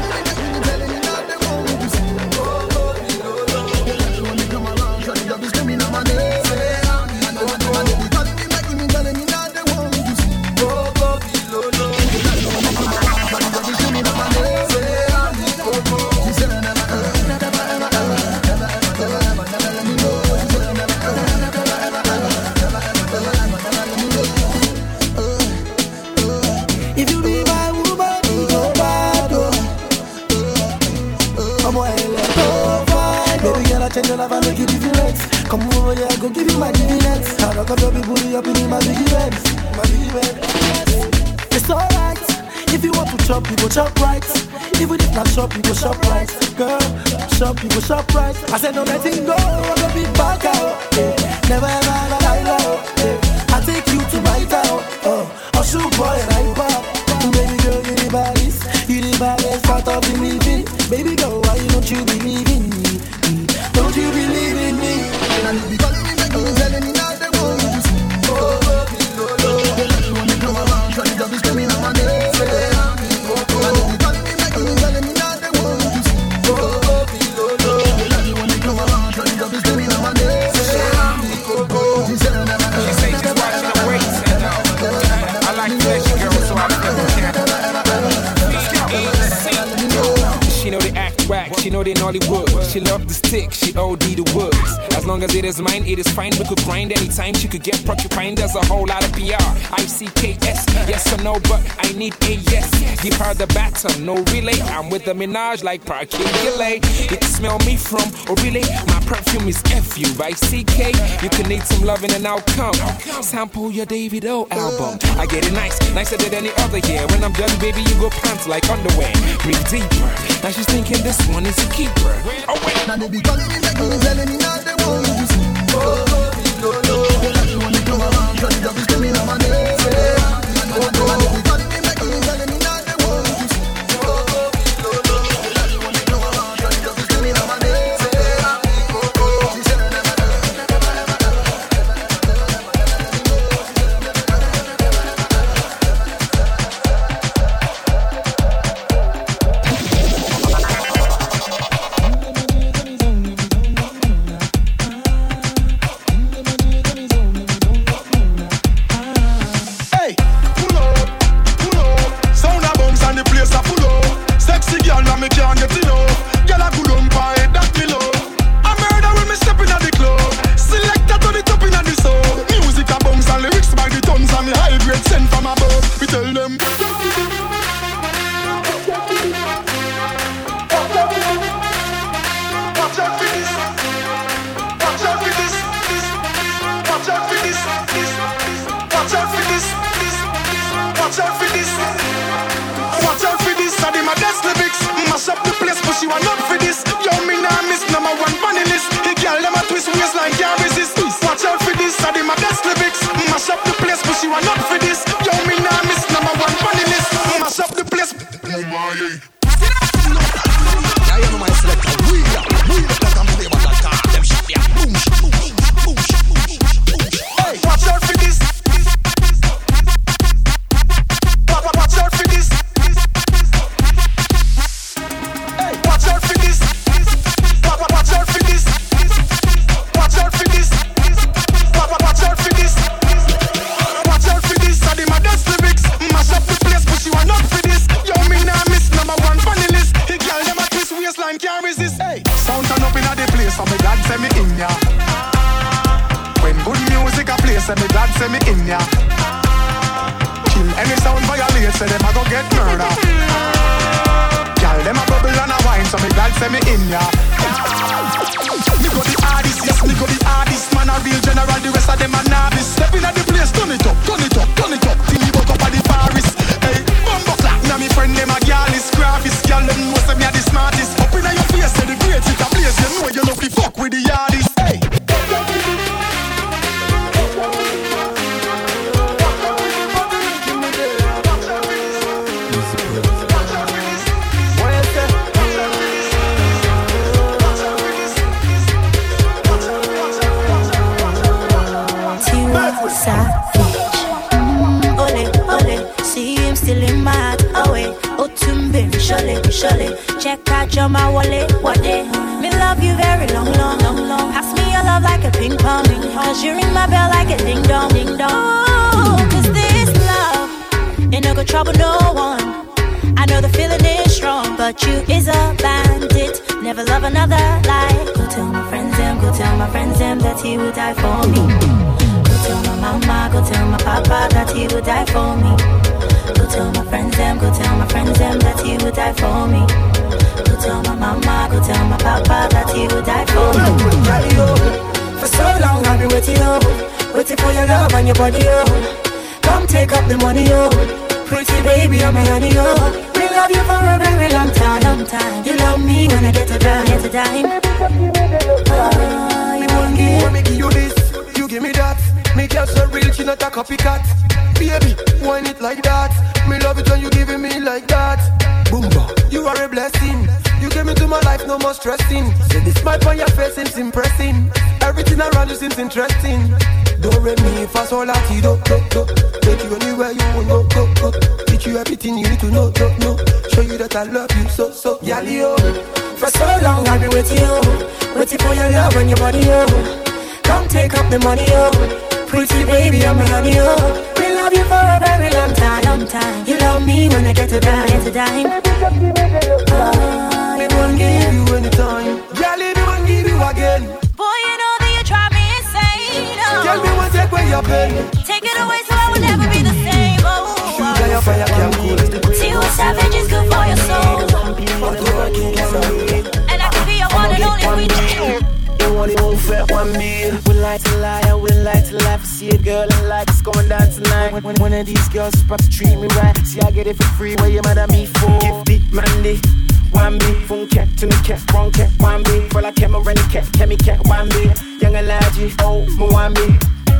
Change your life and make it different. Come over here, I go give you my dividends. I rock up your people, you up in my big events. My big events. It's alright. If you want to chop, you go chop right. Even if not shop, you go shop right. Girl, shop, you go shop right. I said no letting go, I'm gonna be back out. Yeah. Never ever ever lie low. Yeah. I take you to my town. Oh, I'll shoot boy and I pop. Baby girl, you the baddest. You the baddest part of the living. Baby girl, why don't you believe in me? Don't you believe in me? And you be calling me, making me, telling me not the ones. Oh, oh, oh, oh. You want to come around, trying to just be screaming on my name. And you be calling me, making me, telling me not the ones. Oh, oh, oh, oh. You want to come around, trying to just be screaming on my name. She say she's watching the race, and uh, I like flashy girls, so I never care. She know they act whack, she know they Nollywood. She love the stick, she O D the woods. As long as it is mine, it is fine. We could grind anytime, she could get porcupine. There's a whole lot of P R, I C K S. Yes or no, but I need a yes. Give her the baton, no relay. I'm with the Minaj like Parquet Gillet. You can smell me from Orile. My perfume is F U by C K. You can need some loving and I'll come. Sample your David O album. I get it nice, nicer than any other year. When I'm done, baby, you go pants like underwear. Breathe deeper. Now she's thinking this one is a keeper. Oh wait, now they be calling me, making me, telling me not the ones. Oh, oh, oh, oh. You want to come around, trying to just be screaming on my name. Oh, oh, oh. They be calling me, making me, telling me not the ones. Oh, oh, oh, oh. You want to come around, trying to just be screaming on my name.
Safi. still in my heart. Oh wait, oh tumbe, surely, surely. Check out your my wallet, what day? Me love you very long, long, long, long. Pass me your love like a ping pong, cause you ring my bell like a ding dong, ding dong. Oh, cause this love ain't no good trouble no one. I know the feeling is strong, but you is a bandit. Never love another like. Go tell my friends them, go tell my friends them that he would die for me. Go tell my mama, go tell my papa that he would die for me. Go tell my friends them, go tell my friends them that he would die for me. Go tell my mama, go tell my papa that he would die for me. For so long I've been waiting, oh, waiting for your love and your body, oh. Come take up the money, oh. Pretty baby, I'm a honey, oh. We love you for a very long time, long time. You love me when I get to dime, get to dime. Oh, you won't give.
When me give you this, you give me that. Me girl so real, she not a copycat. Baby, wine it like that. Me love it when you giving me like that. Boomba, you are a blessing. You gave me to my life, no more stressing. Say the smile on your face seems impressing. Everything around you seems interesting. Don't read me fast or like you don't, don't, don't. Take you anywhere you want, go, go, go. Teach you everything you need to know, don't know. Show you that I love you so, so. Yali, oh. For so long I've been waiting, oh. Waiting for your love and your body, oh. Come take up the money, oh. Pretty baby, I'm a honey, oh. We love you for a very long time, long time. You love me when I get to dime, get to dime. Oh, me won't give you anytime. Yali, me won't give you again.
Boy, you know that you drive me insane, oh.
Tell me what take away your pain.
Take it away so I will never be the same, oh.
Sugar, your fire can't cool.
See what savage is good for your soul. And I can be your one and only queen.
You want it won't fit one me. We like to lie, I wouldn't like to laugh. See a girl and like it's going down tonight. When, when one of these girls about to treat me right. See I get it for free, where you mad at me for? Gifty, Mandy, one me. Phone cat, to the cat, wrong cat, one me. For like camera and cat, chemi cat, one me. Young and largy, oh, my one me.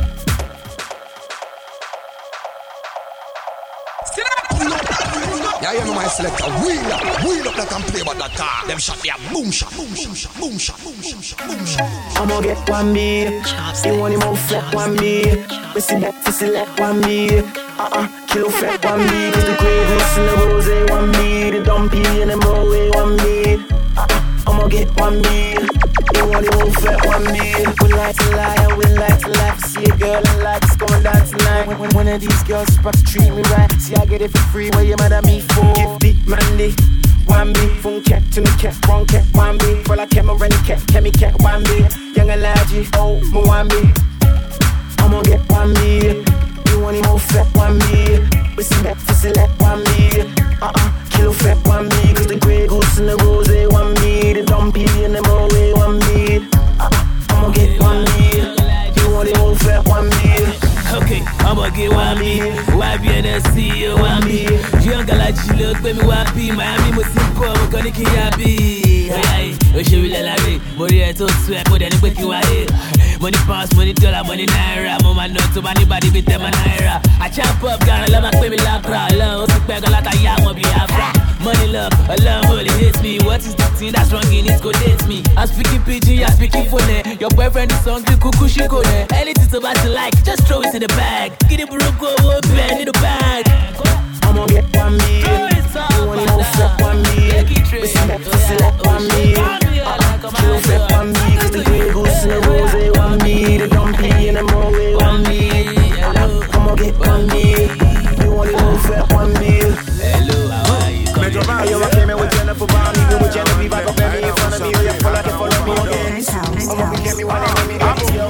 Yeah, you know my selector. Wheel up, wheel up like I'm play about that car. Them shot me a boom shot, boom shot, boom shot, boom shot, boom shot.
I'ma get one me. You want him on flat one me. We see that to select one me. Uh-uh, kilo fat one me. Cause the grey goose and the rose one me. The dumpy and the moe one me. Uh-uh, I'ma get one me. You want him on flat one me. We like to lie and we like to laugh. See a girl and like it's going down tonight. When, when one of these girls about to treat me right. See I get it for free, where you mad at me for? Gifty, Mandy, one me. Phone cat, to the cat, wrong cat, one me. For like camera and cat, chemi cat, one me. Young and largy, oh, my one me. I'ma get one me. You want him all fat, one me. We see that to select one me. Uh-uh, kilo fat, one me. Cause the grey goose and the rose, one me. The dumpy and the moe, one me. Uh-uh, I'ma get one me. You want him all fat, one me.
Okay, I'ma get one me. Y B N S C, one me. Young Galachi, look, baby, one be. Miami, Musimko, I'm gonna kill ya be. Hey, hey, show me la la. Money, I told sweat, but then you break you away. Money pass, money dollar, money naira. Mama not to anybody with them a naira. I chop up, down, I love my baby like cry. Love, sick bag, a lot of young, will be afra. Money love, a love only hits me. What is the thing that's wrong in it? Go date me. I'm speaking P G, I'm speaking phone. Your boyfriend is on the cuckoo, she go there. Anything to about to like, just throw it in the bag. Get it broke, go open in the bag.
I'ma get one me. You want to flip one me. We select to select one me. You flip one me. Cause the grey goose and the rose one me. The dumpy and the moe one me. I'ma get one me. You want to flip one me.
Hello, how are you?
Metro Valley, I came in with Jennifer Brown. Even with Genevieve, I got baby in front of me. You follow, like you follow me again. I'ma be get me one and me get me.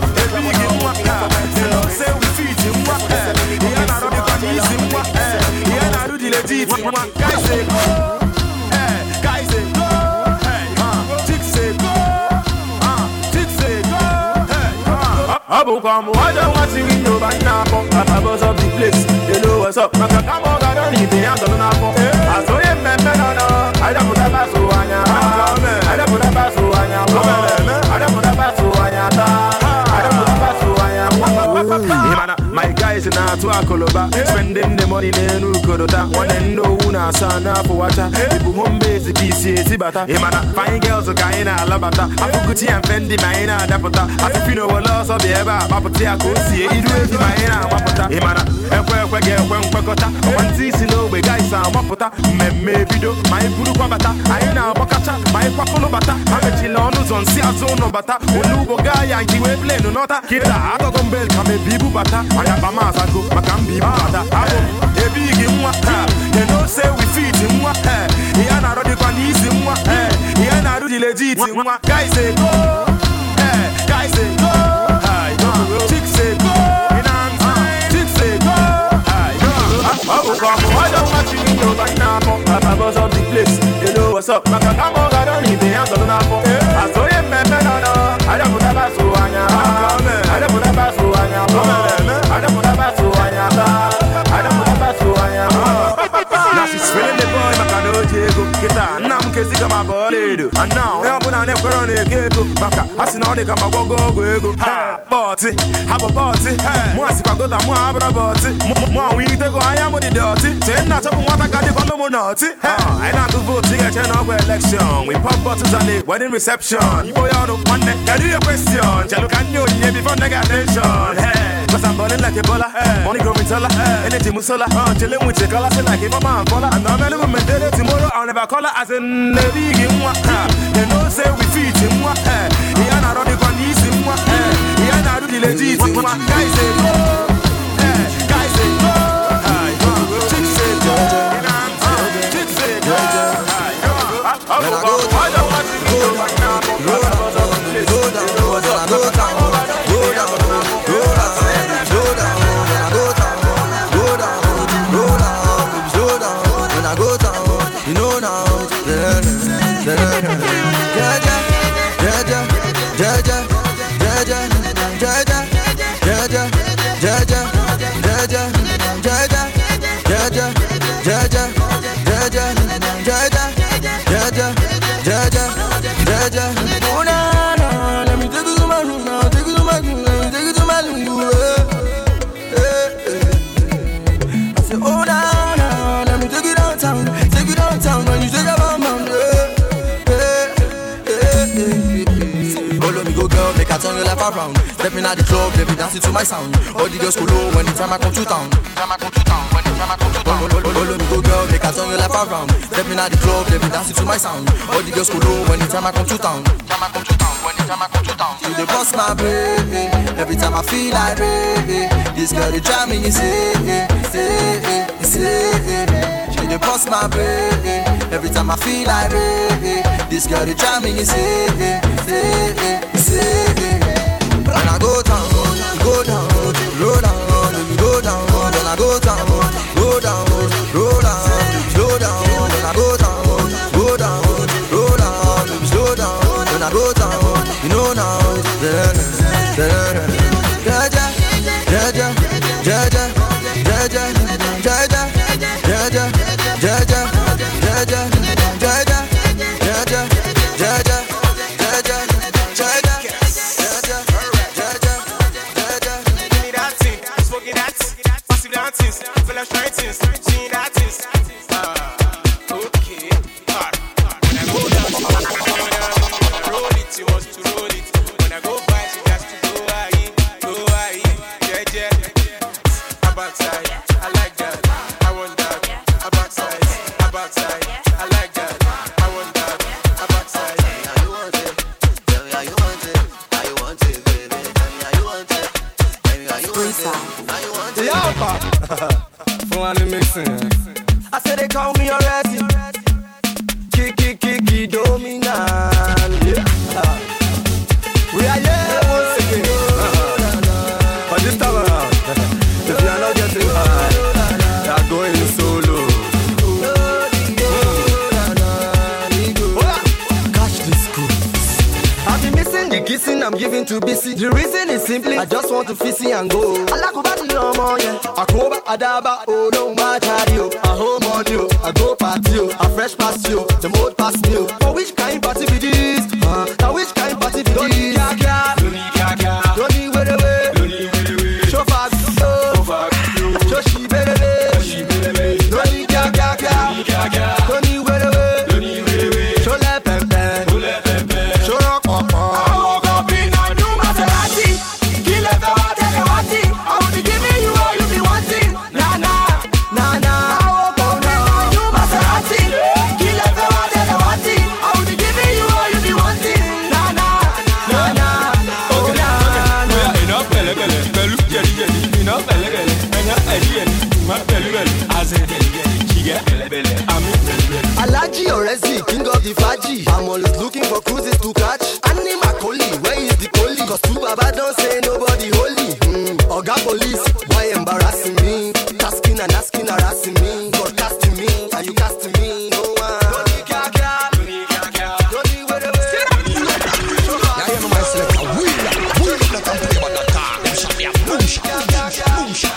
Say we feed him what? Yeah, I don't need him what? Yeah, I do the legit. Guys say go, hey, guys say go, hey, huh? Chicks say go, huh? Chicks say go, hey, huh? Abu come, I don't want to see you back now. I buzz up the place, you know what's up. Come on, I don't need the answer now. I saw him, man, no, no. I don't put a bass on ya. I don't put a bass on ya. I don't put a bass on ya. I don't put a bass on ya. My guys in a to a coloba, spending the money in new Kodota. One and no una sana for water. People home base P C A Sibata. Imana, fine girls are kind of Labata. I put Gucci and Fendi, Maina, Dapota. I think you know what loss of the ever. Papatia, I could see it. You do it, Maina, Wapota. Imana, and where we get when Pacota. One season, no, we got Asa Waputa, me video, my Buru Bata, I know Bakacha, my Pakono Bata, I'm a Chilonos on Siazono Bata, Ulubo Guy, and Kiwe Pleno Nota, Kita, Atom Bell, Kame Bibu Bata, I have a Masago, Makambi Bata, a big in what, you know, say we feed him what, he and I already can ease him what, he and I do the legit, guys say go, guys say go, chicks say go, chicks say go, I don't want you to know by now, I'm boss of the place, you know what's up, Maka Kamo, I don't need the hands on the napo, I saw him, man, I don't put a bass to Anya, I don't put a bass to Anya, I don't put a bass to Anya, I don't put a bass to Anya. Now she's feeling the boy, Maka no Diego, Kita, now I'm kissing my body, and now I'm going to never run a gate, Maka, I see now they come a go go go, ha, party, have a party, once if I go to Moabra party, more we need to go, I am with the dirty, ten not of what I got the bottom of naughty, I not to vote to get an election, we pop bottles on the wedding reception, you boy out of one neck, I do your question, Jalo can you hear before they get attention, hey, cause I'm burning like a bola, money growing taller, energy musala, chilling with your color, like if I'm on color, and I'm a little bit tomorrow, I'll never call her as in the big in one, they don't say we feed him what, he and I don't even need him what, he and I do the legit, guys say go, guys say go, chicks say go, chicks say go, I don't want to go back now, go down, go down, go down, go down, go down, go down, go down, go down, go down, go down, go down, when I go down, you know now, yeah, yeah, yeah, yeah, yeah.
Turn your life around. Stepping at the club, they be dancing to my sound. All the girls go low when the time I come to town. Time I come to town. When the time I come to town. Follow me, go girl, make I turn your life around. Stepping at the club, they be dancing to my sound. All the girls go low when the time I come to town. Time I come to town. When the time I come to town. You dey bust my brain. Every time I feel like rain. This girl they drive me insane, insane, insane. She dey bust my brain. Every time I feel like rain. This girl they drive me insane, insane, insane. When I go down, go down, roll down, baby go down. When I go down, go down, roll down, slow down. When I go down, go down, roll down, baby slow down. When I go down, you know now, yeah, yeah, yeah, yeah, yeah, yeah,
I said they call me already. Kiki Kiki dominant. Yeah. We are here once again. But this time around, if you are not getting high, you are going solo. Catch this cruise. I've been missing the kissing I'm giving to B C. The reason is simply I just want to fizzy and go. I like about the normal, yeah. Akoba, Adaba, oh no, my cardio. I home on you, I go party you, I fresh past you, the mode past you. For which kind party be this? Uh, now which kind party be this? Don't need kaka, don't need wait away, don't need wait away. Show fast, show she better, don't need kaka, don't need wait away, don't need wait away. Show let pem pem, show rock up up. I woke up in a new Maserati, kill it, I want to I want to give you all you be wanting. Na na, na na.
Alaji Orezi, king of the Faji. I'm always looking for cruises to catch. Annie Macaulay, where is the collie? Cause two Baba don't say nobody holy. Mm. Oga police, why embarrassing me? Tasking and asking, harassing me. Broadcasting me, and you casting me. No one.
Yeah, you know my selector. Wheel up, wheel up like I'm playing about that car. Them shot me a boom shot, boom shot, boom shot.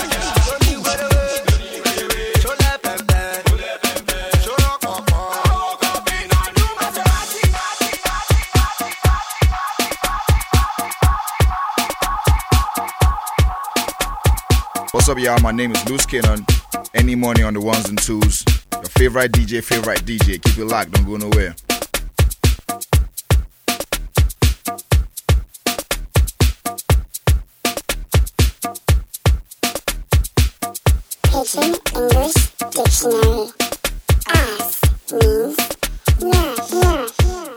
What's up, y'all? My name is Loose Cannon. Any money on the ones and twos. Your favorite D J, favorite D J. Keep it locked, don't go nowhere.
Pidgin English Dictionary. Ass means nurse. Nurse.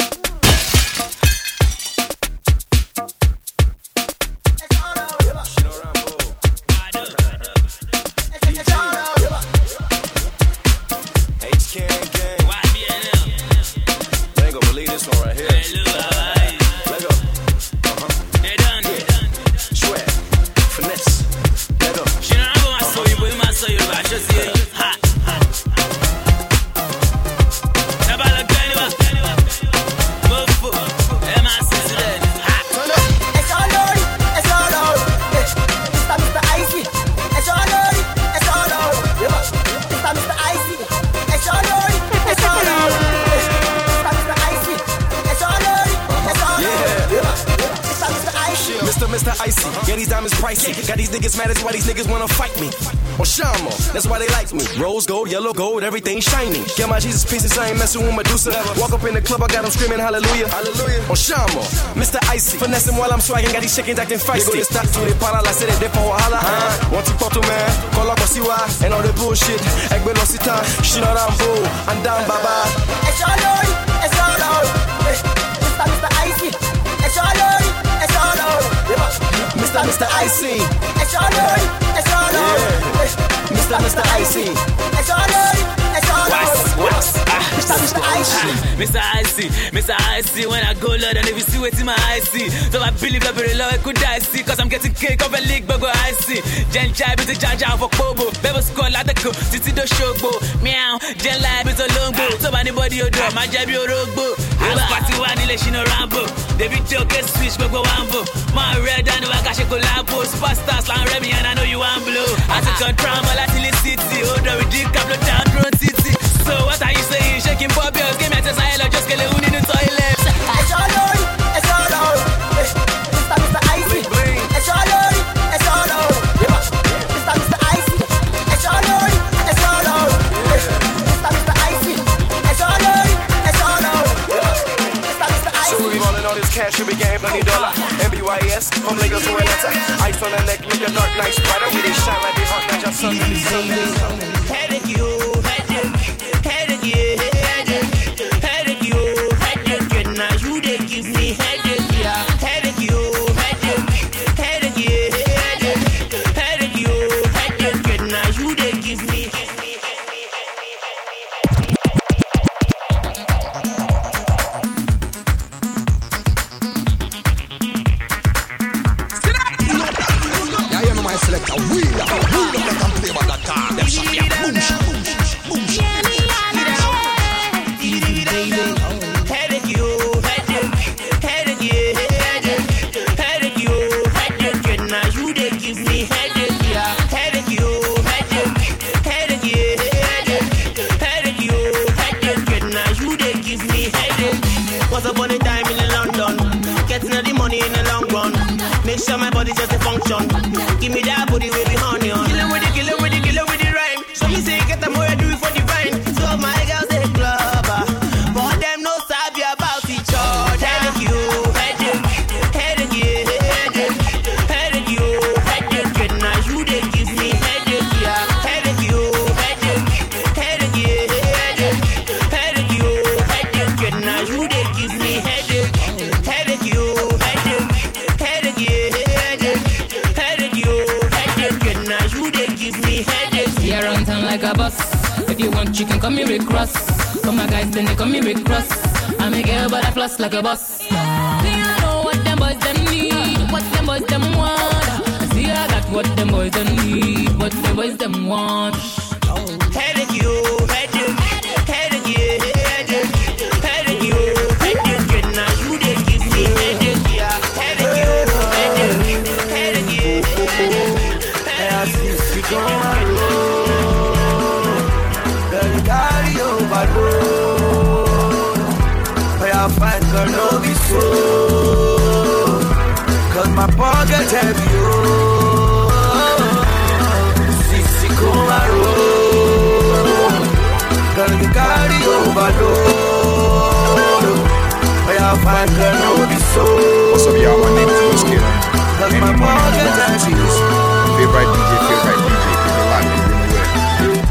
Mister Icy, yeah, these diamonds pricey. Got these niggas mad, that's why these niggas wanna fight me. Or Shamo, that's why they like me. Rose gold, yellow gold, everything shining. Get my Jesus pieces, I ain't messing with Medusa. Walk up in the club, I got them screaming hallelujah. Hallelujah. Or Shamo, Mister Icy, finessing while I'm swagging. Got these chickens acting feisty. Start to the para, la sede de pa wahala. Want to pop to man, call up Osiwa, and all the bullshit. Egg velocita, shit on Rambo, I'm down, baba.
It's all on, it's all on. Mister Mister Icy, it's all on, it's all on.
Mister Mister Icy,
it's all on, it's all on.
Mister Mister Icy,
it's all on, it's all on. Mister Mister Icy,
Mister Icy, Mister Icy. When I go Lord and if you see what's in my icy, so I believe that very low I could die see. Cause I'm getting cake of a league but go icy. Jen chai with the janja for Kobo. Bebo skull at the co, titi do showbo. Meow, Jen live is a longbo. So anybody you do, my jab your rogbo. I'm party one election or Rambo. David Joe get switch but go wambo. My red and I got collabo. Superstars like Remy and I know you want blue. I took on trauma like Tilly City. Hold on with the couple down Drone City. So what are you saying? Shaking Bob Yours, give me a test, I just get a hoon in the toilet.
It's all on, it's all on. Mister Mister Icy, it's all on, it's all on. Mister Mister Icy, it's all on, it's all on. Mister Mister Icy, it's all on, it's all on. Mister Mister Icy.
So we rolling all this cash, we be getting plenty dollar. M B Y S, from Lagos to Atlanta. Ice on the neck, make the dark night brighter. We they shine like they hot, not just sun.
Headache you, headache, headache you, headache, headache you, headache. Now you they give me headache, yeah. Headache you, headache, headache you, headache, headache you, headache. Now you they give me.
Yeah, you know my selector. Wheel up, wheel up like I'm playing about that car. Them shot me a boom shot, boom shot, boom shot.
Headache you, headache, headache you, headache, headache you, headache. Now you they give me headache, yeah. Headache you, headache, headache you, headache, headache you, headache. Now you they give me headache. Once upon a time in London, getting all the money in the long run. Make sure my body just a function. Give me that booty with the honey on. Kill it with the, kill it with the, kill it with the rhyme. So me say get the more I do it for the vine. So my girls they clubber, but them no sabi about each other. Headache you, headache, headache you, headache, headache you, headache. Now you they give me headache, yeah. Headache you, headache, headache you, headache, headache you, headache. Now you they give me headache, headache you, headache, headache you, headache, headache you, headache.
you want, you can call me Rick Ross. Come my guys, then they call me Rick Ross. I'm a girl, but I floss like a boss. I know what them boys them need, what them boys them want. See, I got what them boys them need, what them boys them want.
Headache you, headache, headache you, headache, headache you, headache. Now you they give me headache, yeah. Headache you, headache, headache you, headache.
I see you go on road, girl you carry overload. But I find girl no be so, 'cause my pocket heavy, oh. Sissy go on road, girl you carry overload. But I find girl no be so.
What's up, y'all? My name is Luz Kid.
Cause my pocket heavy, oh.
Favorite D J, favorite D J, people like me, bring away.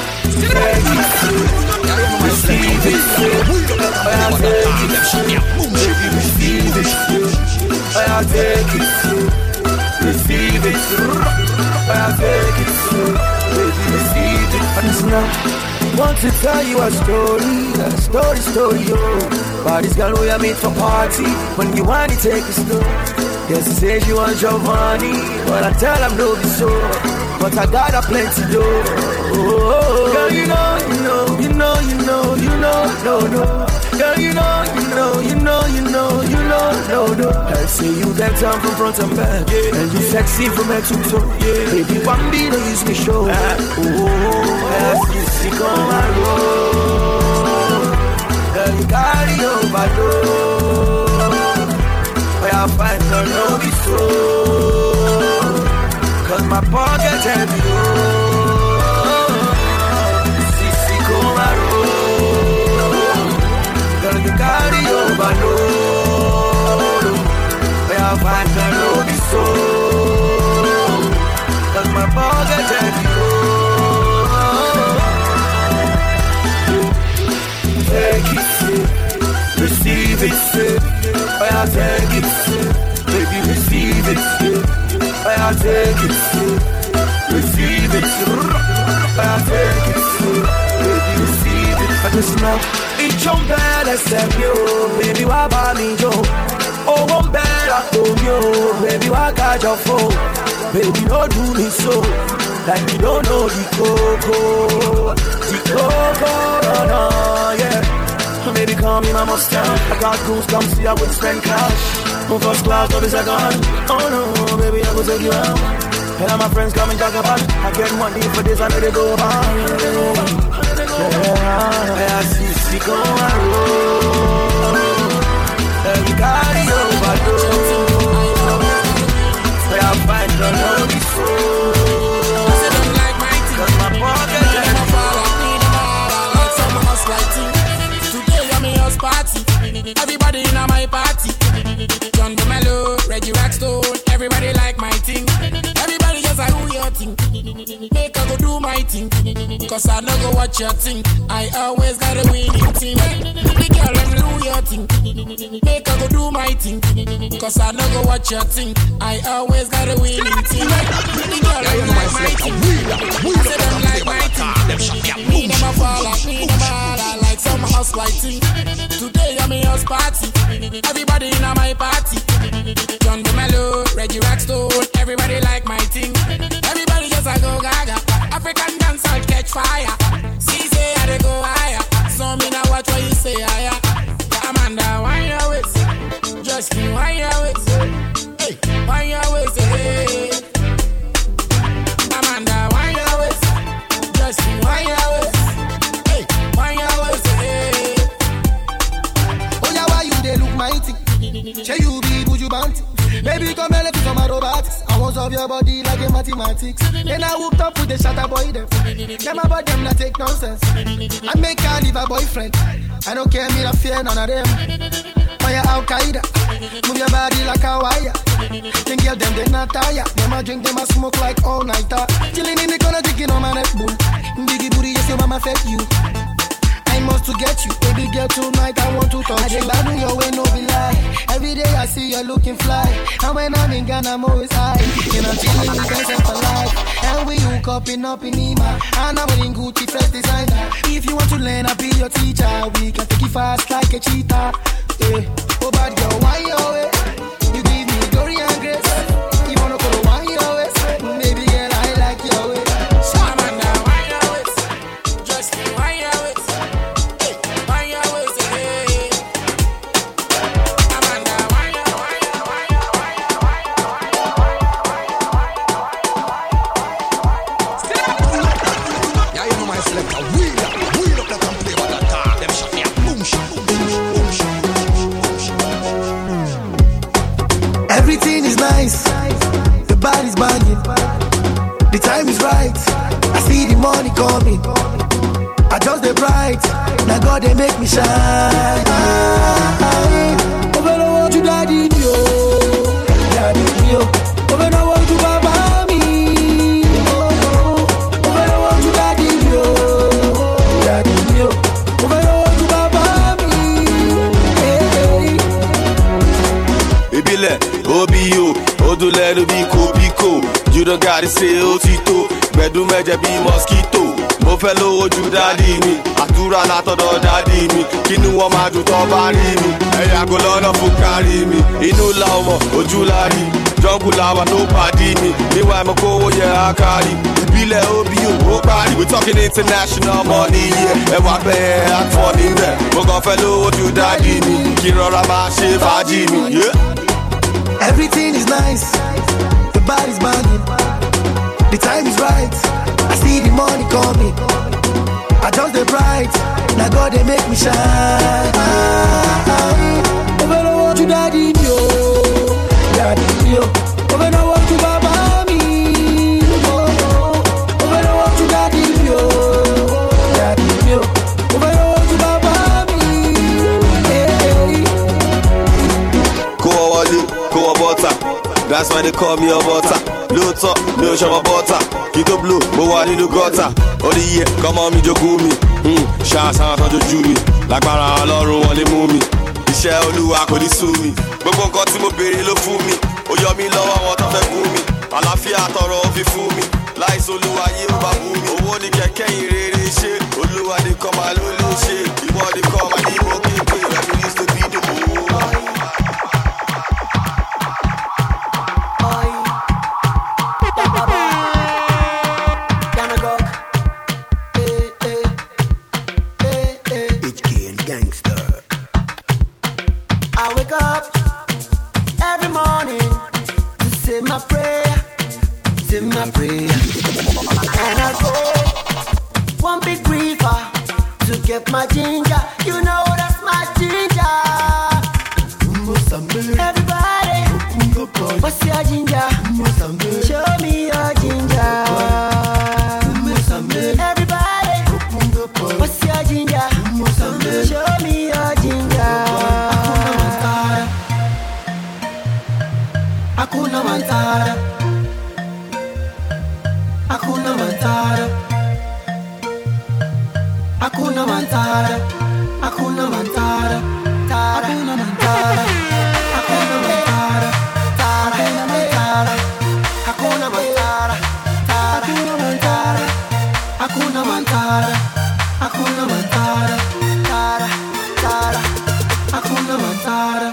Receive it, I take it. Baby, receive it, I take it. Receive it, I take it. Baby, receive it. And now, want to tell you a story, a story, story, oh. About this girl we are made for party. When you want to take it slow. Yes, she says she wants your money, but I tell her no be so. But I got a plenty dough. Oh, girl, you know, you know, you know, you know, you know, no, no. Girl, you know, you know, you know, you know, you know, no, no. I say you got time from front and back, yeah. And you sexy from head to toe, yeah. Baby, one beat don't use me show. Oh, as you see on my road, girl, you carry overload. I find her no be so, 'cause my pocket heavy, oh. Sissy come a road, girl you carry overload. I find her no be so, 'cause my pocket heavy, oh. Take it, receive it, I take it, baby, receive it. I take it, receive it. I take it, baby, receive it. I just know it's your belle, step yo, baby, why buy me yo? Oh, one belle, oh yo, baby, why got your phone? Baby, don't do me so, like you don't know the coco, the coco, no, no, yeah. Baby, call me my Mustang. I got goosebumps, see I would spend cash. No first class, no be second. Oh no, baby, I go take you out. And all my friends come and talk about it. I get money for this, I know they go about. Yeah, I see she go on road. And you got it overdose. I find the love is so. I said I'm like my team. 'Cause my pocket is my fall. I need a ball. I like someone else writing. Party, everybody in my party. John Bomelo, Reggie Rockstone, everybody like my thing. Everybody just like who your thing. Make her go do my thing, 'cause I know go watch your thing. I always got a winning team. The girl them do your thing. Make her go do my thing, 'cause I know go watch your thing. I always got a winning team. The girl them like my thing. I say them like my thing. Me never fall, me never fall. I like some house lighting. Today I'm in house party. Everybody in my party. John Bomelo, Reggie Rockstone, everybody like my thing. Everybody just like go gaga. African dance I'll catch fire. See say I they go higher. So me now watch what you say higher. Amanda, why you waist? Just me, why you waist? Hey, why you waist? Hey. Amanda, why you waist? Just me, why you waist? Hey, why you waist? Hey.
Oh yeah, why you they look mighty? Say you be buju banty. Baby, come and let me some robotics. I was of your body like a mathematics. Then I hooked up with the shatter boy them. Them about them not take nonsense. I make her leave a boyfriend. I don't care, me not fear none of them. Fire Al Qaeda, move your body like a wire. Think girl them they not tired. Them a drink, them a smoke like all nighter. Chilling in the corner drinking on my neck bull. Biggie booty, yes your mama fed you. I must to get you, baby girl tonight I want to touch I you. I just your way, no be lie. Every day I see you looking fly. And when I'm in Ghana, I'm always high. You know, chilling with friends for life. And we hook up in up in Ima. And I'm wearing Gucci fresh designer.
learn, I'll be your teacher. We can take it fast like a cheetah. Yeah. Oh, bad girl, why you away? You give me glory and grace. You wanna go to one your ways? Maybe girl, I like your way.
Amanda, why you always? Just me, why you always? Hey, why you always? Hey, Amanda, why you, why you, why you, why you, why you, why you, why you?
Yeah, you know my selector. Wheel up, wheel up, let them play with that car. Them shot me up. Boom, shot, boom, shot, boom, shot.
Everything is nice, the body's banging, the time is right. I see the money coming, I just the bright. Now God they make me shine. Over the world you daddy yo, daddy yo. Over the world you baba me. Over the world you daddy yo, daddy yo. Over the world you baba me.
Ibile, Obio, Odule to be Kopiko. You don't gotta say Otito, Bedu Meja be mosquito. Mofelo, you daddy me. Atura Nato daddy me. Kinu Wamadu Tobari me. Ayagolona Fukari me. Inu Lama, Ojulari. Jungulawa, nobody me. Meanwhile, I'm go, yeah, Akari. Ibile, Obio, Obari. We're talking international money, yeah. And what bad act for him there. Mogofelo, you daddy me. Kirora Mashi, Faji me, yeah.
Everything is nice, the body's banging, the time is right. I see the money coming, I just the bright. Now God they make me shine. Over the world you daddy yo, daddy yo. Over the world you baba me. Over the world you daddy yo, daddy yo. Over the world you baba me.
Go away. Go a butter, that's why they call me a butter. Low top, no show a butter. Kito blue, but what did you gutter? Oh the year, come on me, Jogumi. Hmm, shots out on the jury. Like Mara, Loro, only movie. The shell, Lua, could he sue me? But go got him a berry, look for me. Oh, you're me, lower, what of a boomy. Alafia, Toro, if you fool me. Lies, Olua, you, Babumi. Oh, what the cat can you really shit? Olua, they come a little shit. You want to come and you won't keep it. Let me used to be the move.
My prayer, and I go one big river to get my ginger. You know that's my ginger. Everybody, what's your ginger? Show me your ginger. Everybody, what's your ginger? Show me your ginger. Hakuna Matata. Hakuna Matata, Hakuna Matata, Hakuna Matata, Hakuna Matata, Hakuna Matata, Hakuna Matata, Hakuna Matata, Hakuna Matata, Hakuna Matata, Hakuna Matata, Hakuna Matata.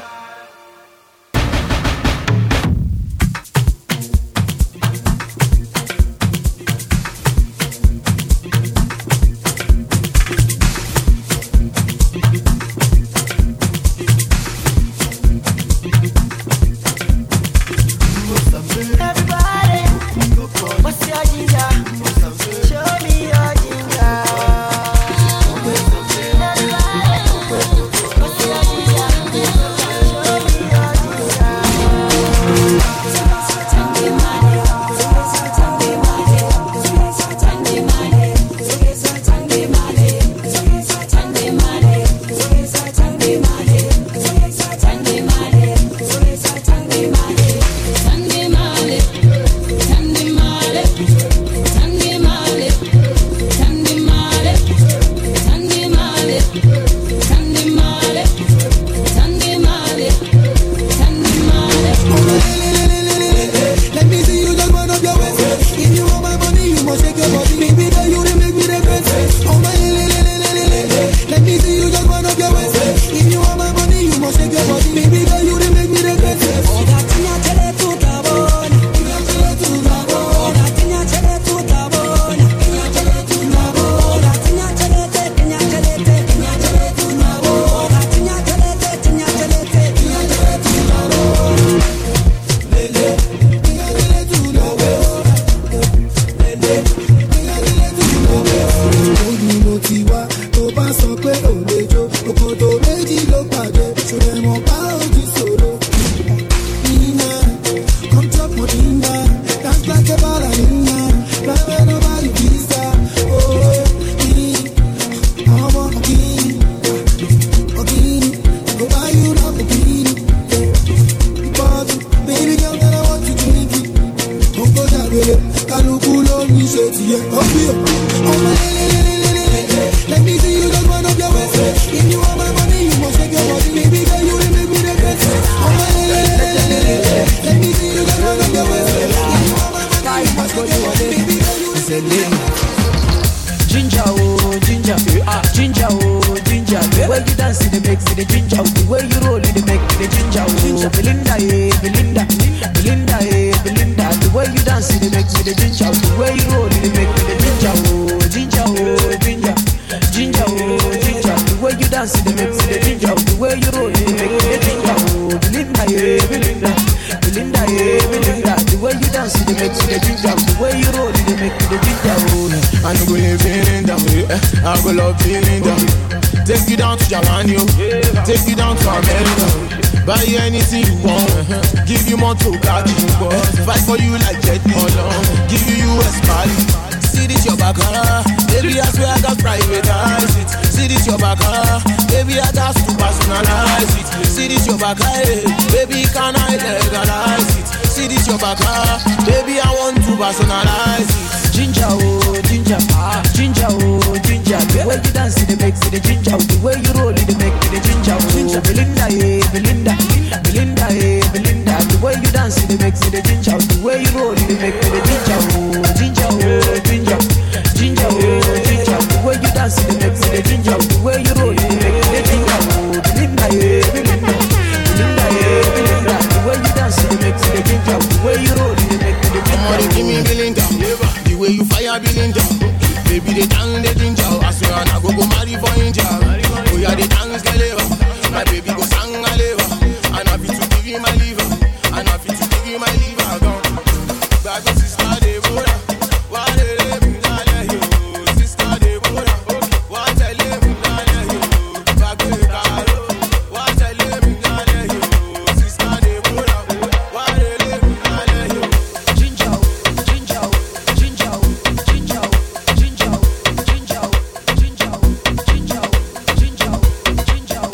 I go love Belinda. Take you down to Japan, yo. Take you down to America. Buy anything you want. Give you more to catch you. Fight for you like Jet Li. Give you U S Mali. See this your back, huh? Baby, I swear I got privatize it. See this your back, huh? Baby, I got to personalize it. See this your back, hey. Baby, can I legalize it? See this your back, huh? Baby, I want to personalize it.
Ginger, oh, ginger, ah, ginger, oh, ginger. The way you dance, it makes it a ginger. The way you roll, it make it a ginger. Oh, Belinda, yeah, Belinda, Belinda, yeah, Belinda. The way you dance, it makes it a ginger. The way you roll, it make it a ginger. Oh, ginger, oh, ginger, ginger, oh, ginger. The way you dance, it makes it a ginger. The way you roll, it make it a ginger. Oh, Belinda, yeah, Belinda, Belinda, yeah, Belinda. The way you dance, it makes it a ginger. The way you roll, it make it a ginger.
Somebody give me Belinda. The way you fire Belinda. Baby, they dance, they ginger. I swear I go go marry for India. Oh yeah, they dance, they live. My baby go sang, I live. And I feel to give you my liver. And I feel to give you my liver. Gone. Back to sister, they vote. Why they live in Ghana, yo? Sister, they vote. Why they live in Ghana, yo? Back to the car. Why they live in Ghana, yo? Sister, they vote. Why they live in Ghana, yo?
Ginger, ginger, ginger, ginger, ginger, ginger, ginger, ginger, ginger, ginger,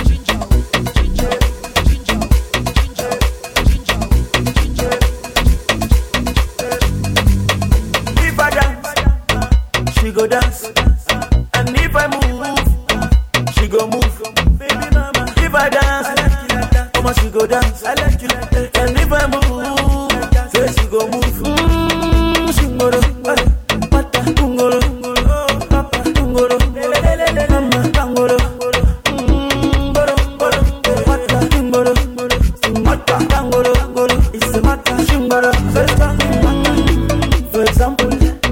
If I dance, she go dance. And if I move, she go move. Baby mama, if I dance, mama she go dance. I like you like that. And if I move, say she go move. Mmm, she go do, mata, tungoro, papa, tungoro, mama, tungoro, mmm, goro, goro, mata, tungoro, mata, tungoro, it's a mata, tungoro, first time, for example.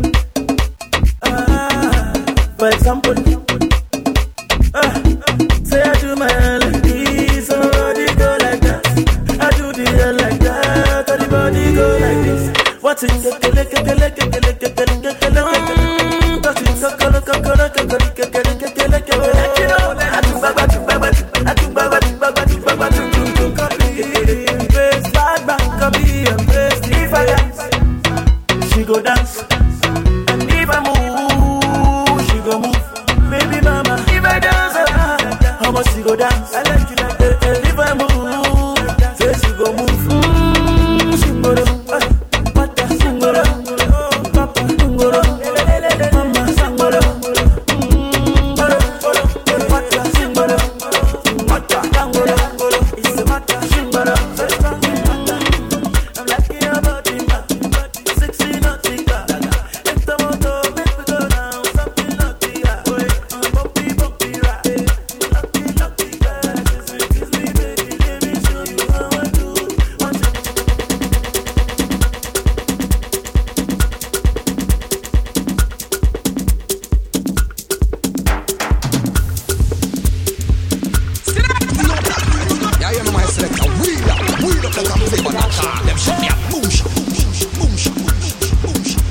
For example, uh, say I do my hair like this, somebody go like that. I do the hair like that, everybody go like this. What's it? Kekele, kekele, kekele, kekele, kekele, kekele. Touch it, kokoro, kokoro, kokoro, kekele, kekele, kekele. I do baba, do baba, I do baba, do baba, do baba, do do do copy and paste, bad man copy and paste. If I dance, she go dance, and if I move, she go move. Baby mama, if I dance, uh, how much she go dance? I like you like that. And if I move, say she go move. Mmm, she go do, uh, mata, she go do, papa, she go do, mama, she go do, mmm, go do, mata, she go do, mata, she go do, it's a mata, she go do. I'm liking your body, body, sexy, naughty, bad. If the motor make me go down, something naughty, ah, boy, bumpy, bumpy, right, lucky, lucky, girl, kiss me, kiss me, baby, let me show you how I do. Want you.
Yeah, you know my selector. Wheel up, wheel up like I'm playing on that car. Them shot me up, boom shot, boom shot, boom shot, boom shot.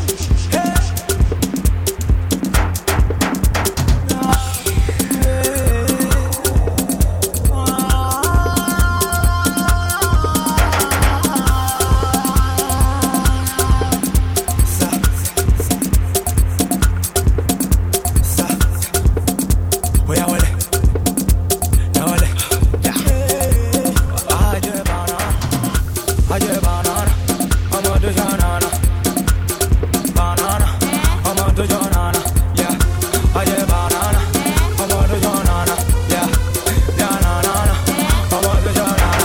Where you want it? You want it? Yeah. I just banana, I just banana, I'm a do banana, banana, I'm a do banana, yeah. I just banana, I'm a do banana, yeah, yeah, na na na, I'm a do banana.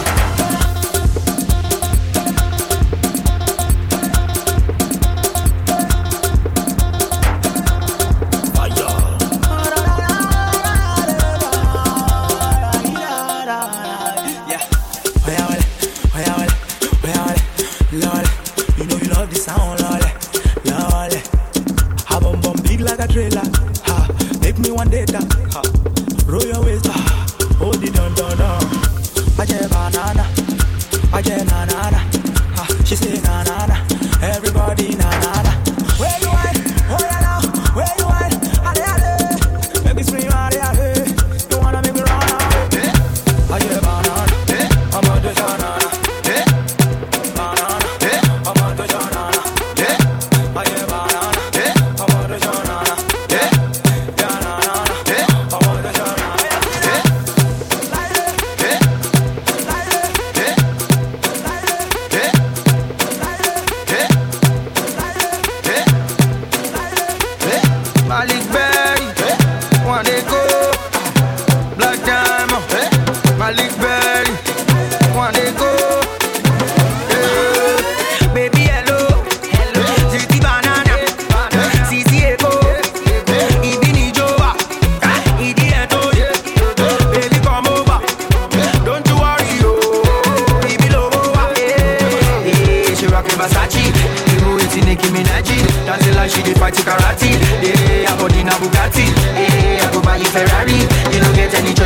Yeah. Where you want it? Where you want it? Where you want it? Lord, you know you love the sound, Lord. Lord, ha bum bum big like a trailer. Ha, make me one day that. Ha, roll your waist. Ha, hold it down, down, down. I just banana, I just na na na. Ha, she say na na na. Everybody na na na. Where you at? Where you now? Where you at? Ale ale.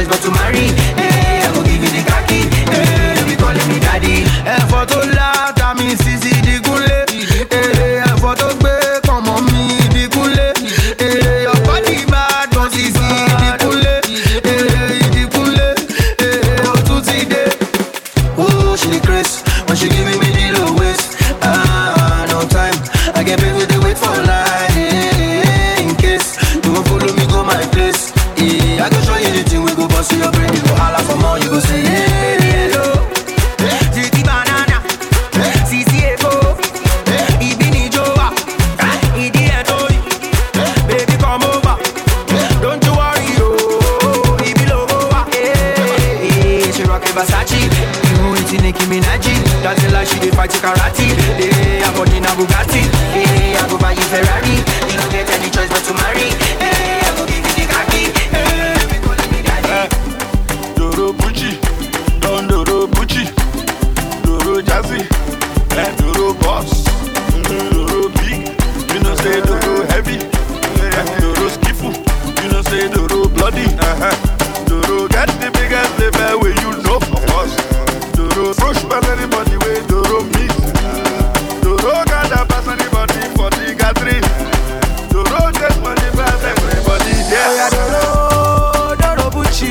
choice but to marry. Hey, I go give you the khaki. Hey, be calling me daddy.
Hey, for to laugh, that means easy the gule. Hey, for to be come on me the gule. Hey, your body bad, don't easy the gule. Hey, the gule. Hey, oh to see day. Oh, she the grace when she giving me the low waist. Ah, no time. I get paid with the wait for life. Hey, in case you won't follow me, go my place. Yeah, I can show you the thing we go bust your brain. You go holla for more, you go say yeah, hello. Titi banana, C C F O, Ibini Joa, Idi Etoy, baby come over, don't you worry, oh, Ibi Logoa, hey, she rockin' Versace, you eating Nicki Minaj, that's the like she dey fight karate, hey, I bought in a Bugatti, hey, I go buy you Ferrari, you don't get any choice but to marry, hey, I go give you the khaki, hey, we calling me daddy.
Doro Gucci, Don Doro Gucci, Doro Jazzy, and Doro Boss, Doro Big, you know say Doro Heavy, Doro Skiffle, you know say Doro Bloody, Doro get the biggest level where you know of course, Doro push by anybody way Doro meet, Doro got a pass anybody for the gathering, Doro get money pass everybody, yeah.
Doro, Doro Gucci,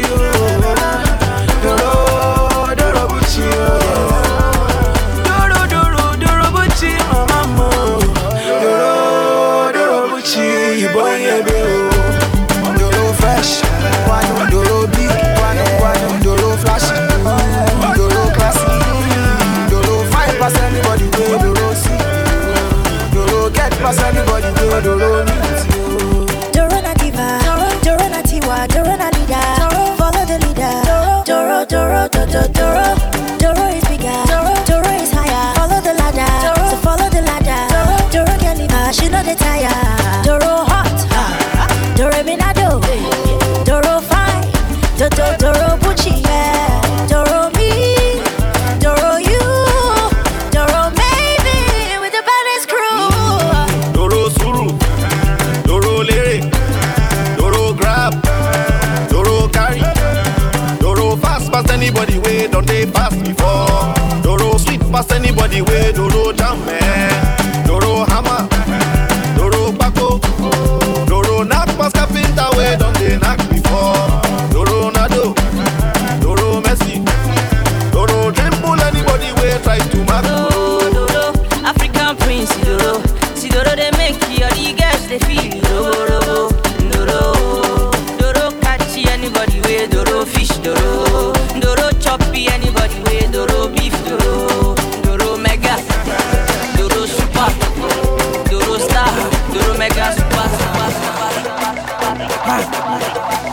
Doro, Doro Gucci, Doro, Doro, Doro Gucci, mama, Doro, Doro Gucci, boy, yeah, Doro fresh, Doro big, Doro flashy, Doro classy, Doro fight past anybody, Doro see, Doro get past anybody, Doro meet you.
Doro na diva, Doro na tiwa, Doro na leader. Follow the leader. Doro, Doro, Doro, Doro. Doro is bigger. Doro is higher. Follow the ladder. So follow the ladder. Doro can leave her, she know the tire. Doro hot, Doro Minado. Doro fine, Doro Doro Gucci, yeah. Doro me, Doro you, Doro maybe with the baddest crew.
Doro Suru, Doro Lere, Doro Grab, Doro Carry, Doro fast past anybody way, don't they fast before? Doro sweet past anybody way, Doro jam man, Doro hammer, Doro Paco, Doro knock past carpenter way, don't they knock before? Doro Nado, Doro Messi, Doro dribble anybody way, try to mark.
Doro, African prince, Doro. See Doro they make you, all the girls they feel you. Doro, Doro, Doro catchy anybody way, Doro fish, Doro, Doro choppy anybody way, Doro beef, Doro, Doro mega, Doro super, Doro star, Doro mega super, super, super.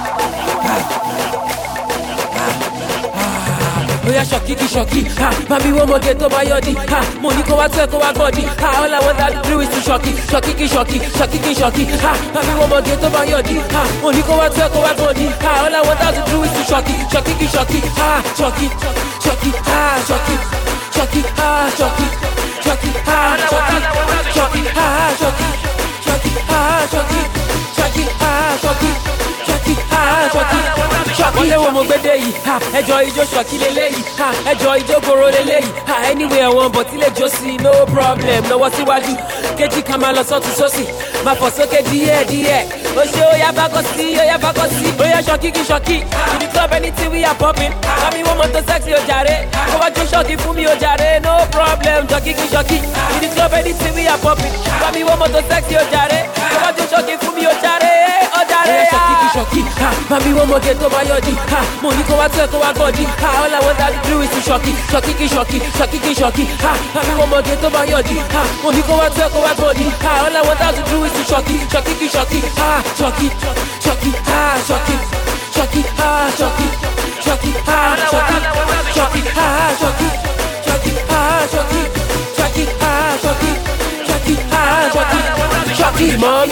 Oya shocky, shocky, ha. Mami one more get over your di, ha. Money go out, go out, body, ha. All I want to do is to shocky, shocky, shocky, shocky, shocky, ha. Mami one more get over your di, ha. Money go out, go out, body, ha. All I want to do is to shocky, shocky, shocky, ha. Shocky, shocky, ha. Shocky, shocky, ha. Shocky, shocky, ha. Shocky, shocky, ha. Shocky, shocky, ha. Shocky, shocky, ha. Shocky, shocky, ha. Shocky. Shocky le wo mo gbede yi ha ejo ijo shocky leleyi ha ejo ijo goro leleyi ha anywhere won but ile jo si no problem no wo siwaju keji kan ma lọ sọ́tùn sósì ma fò sókè díẹ̀ díẹ̀ o ṣe o ya bago si o ya bago si o ya shocky ki shocky in the club anything we are popping mami wo mo to sexy o jare ko wa jo shocky fún mi o jare no problem shocky ki shocky in the club anything we are popping mami wo mo to sexy o jare ko wa jo shocky fún mi o jare o jare shocky ki shocky ha mami wo mo get over your di ha money go out go out body ha all I want to do is to shocky shocky ki shocky shocky ki shocky ha mami wo mo get over your di ha money go out go out body ha all I want to do is to shocky shocky ki shocky ha shocky shocky ha shocky shocky ha shocky shocky ha shocky shocky ha shocky shocky ha shocky shocky ha shocky shocky ha shocky shocky mommy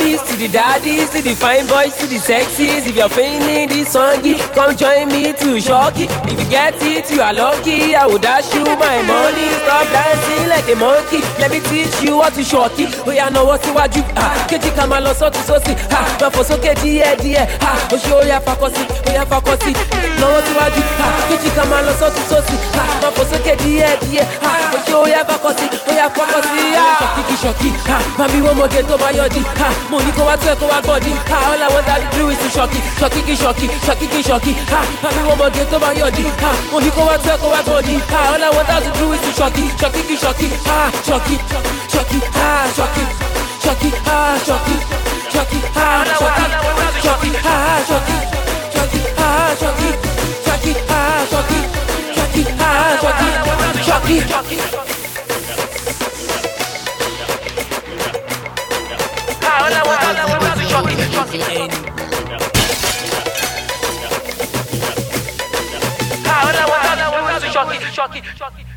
the daddies, see the fine boys, see the sexies. If you're feeling this song, come join me to shock it. If you get it, you are lucky. I will dash you my money. Stop dancing like a monkey. Let me teach you what to shock it. Oh yeah, know what you want you. Ah, Keji Kamalo so to so see. Ah, my for so Keji yeah yeah. Ah, oh show ya fakosi, oh ya fakosi. Know what you want you. Ah, Keji Kamalo so to so see. Ah, my for so Keji yeah yeah. Ah, oh show ya fakosi, oh ya fakosi. Ah, shocky shocky. Ah, mami one more get to my yodi. Ah, money go out to go out body. Ah, all I want to do is to shocky, shocky shocky, shocky shocky. Ah, mami one more get to my yodi. Ah, money go out to go out body. Ah, all I want to do is to shocky, shocky shocky. Ah, shocky, shocky. Ah, shocky, shocky. Ah, shocky, shocky. Ah, shocky, shocky. Ah, shocky, shocky. Ah, shocky, shocky. Ah, shocky, shocky. Ah, shocky, shocky. Ah, all I want, all I want is shocky, shocky. Ah, all I want, all I want is shocky, shocky, shocky.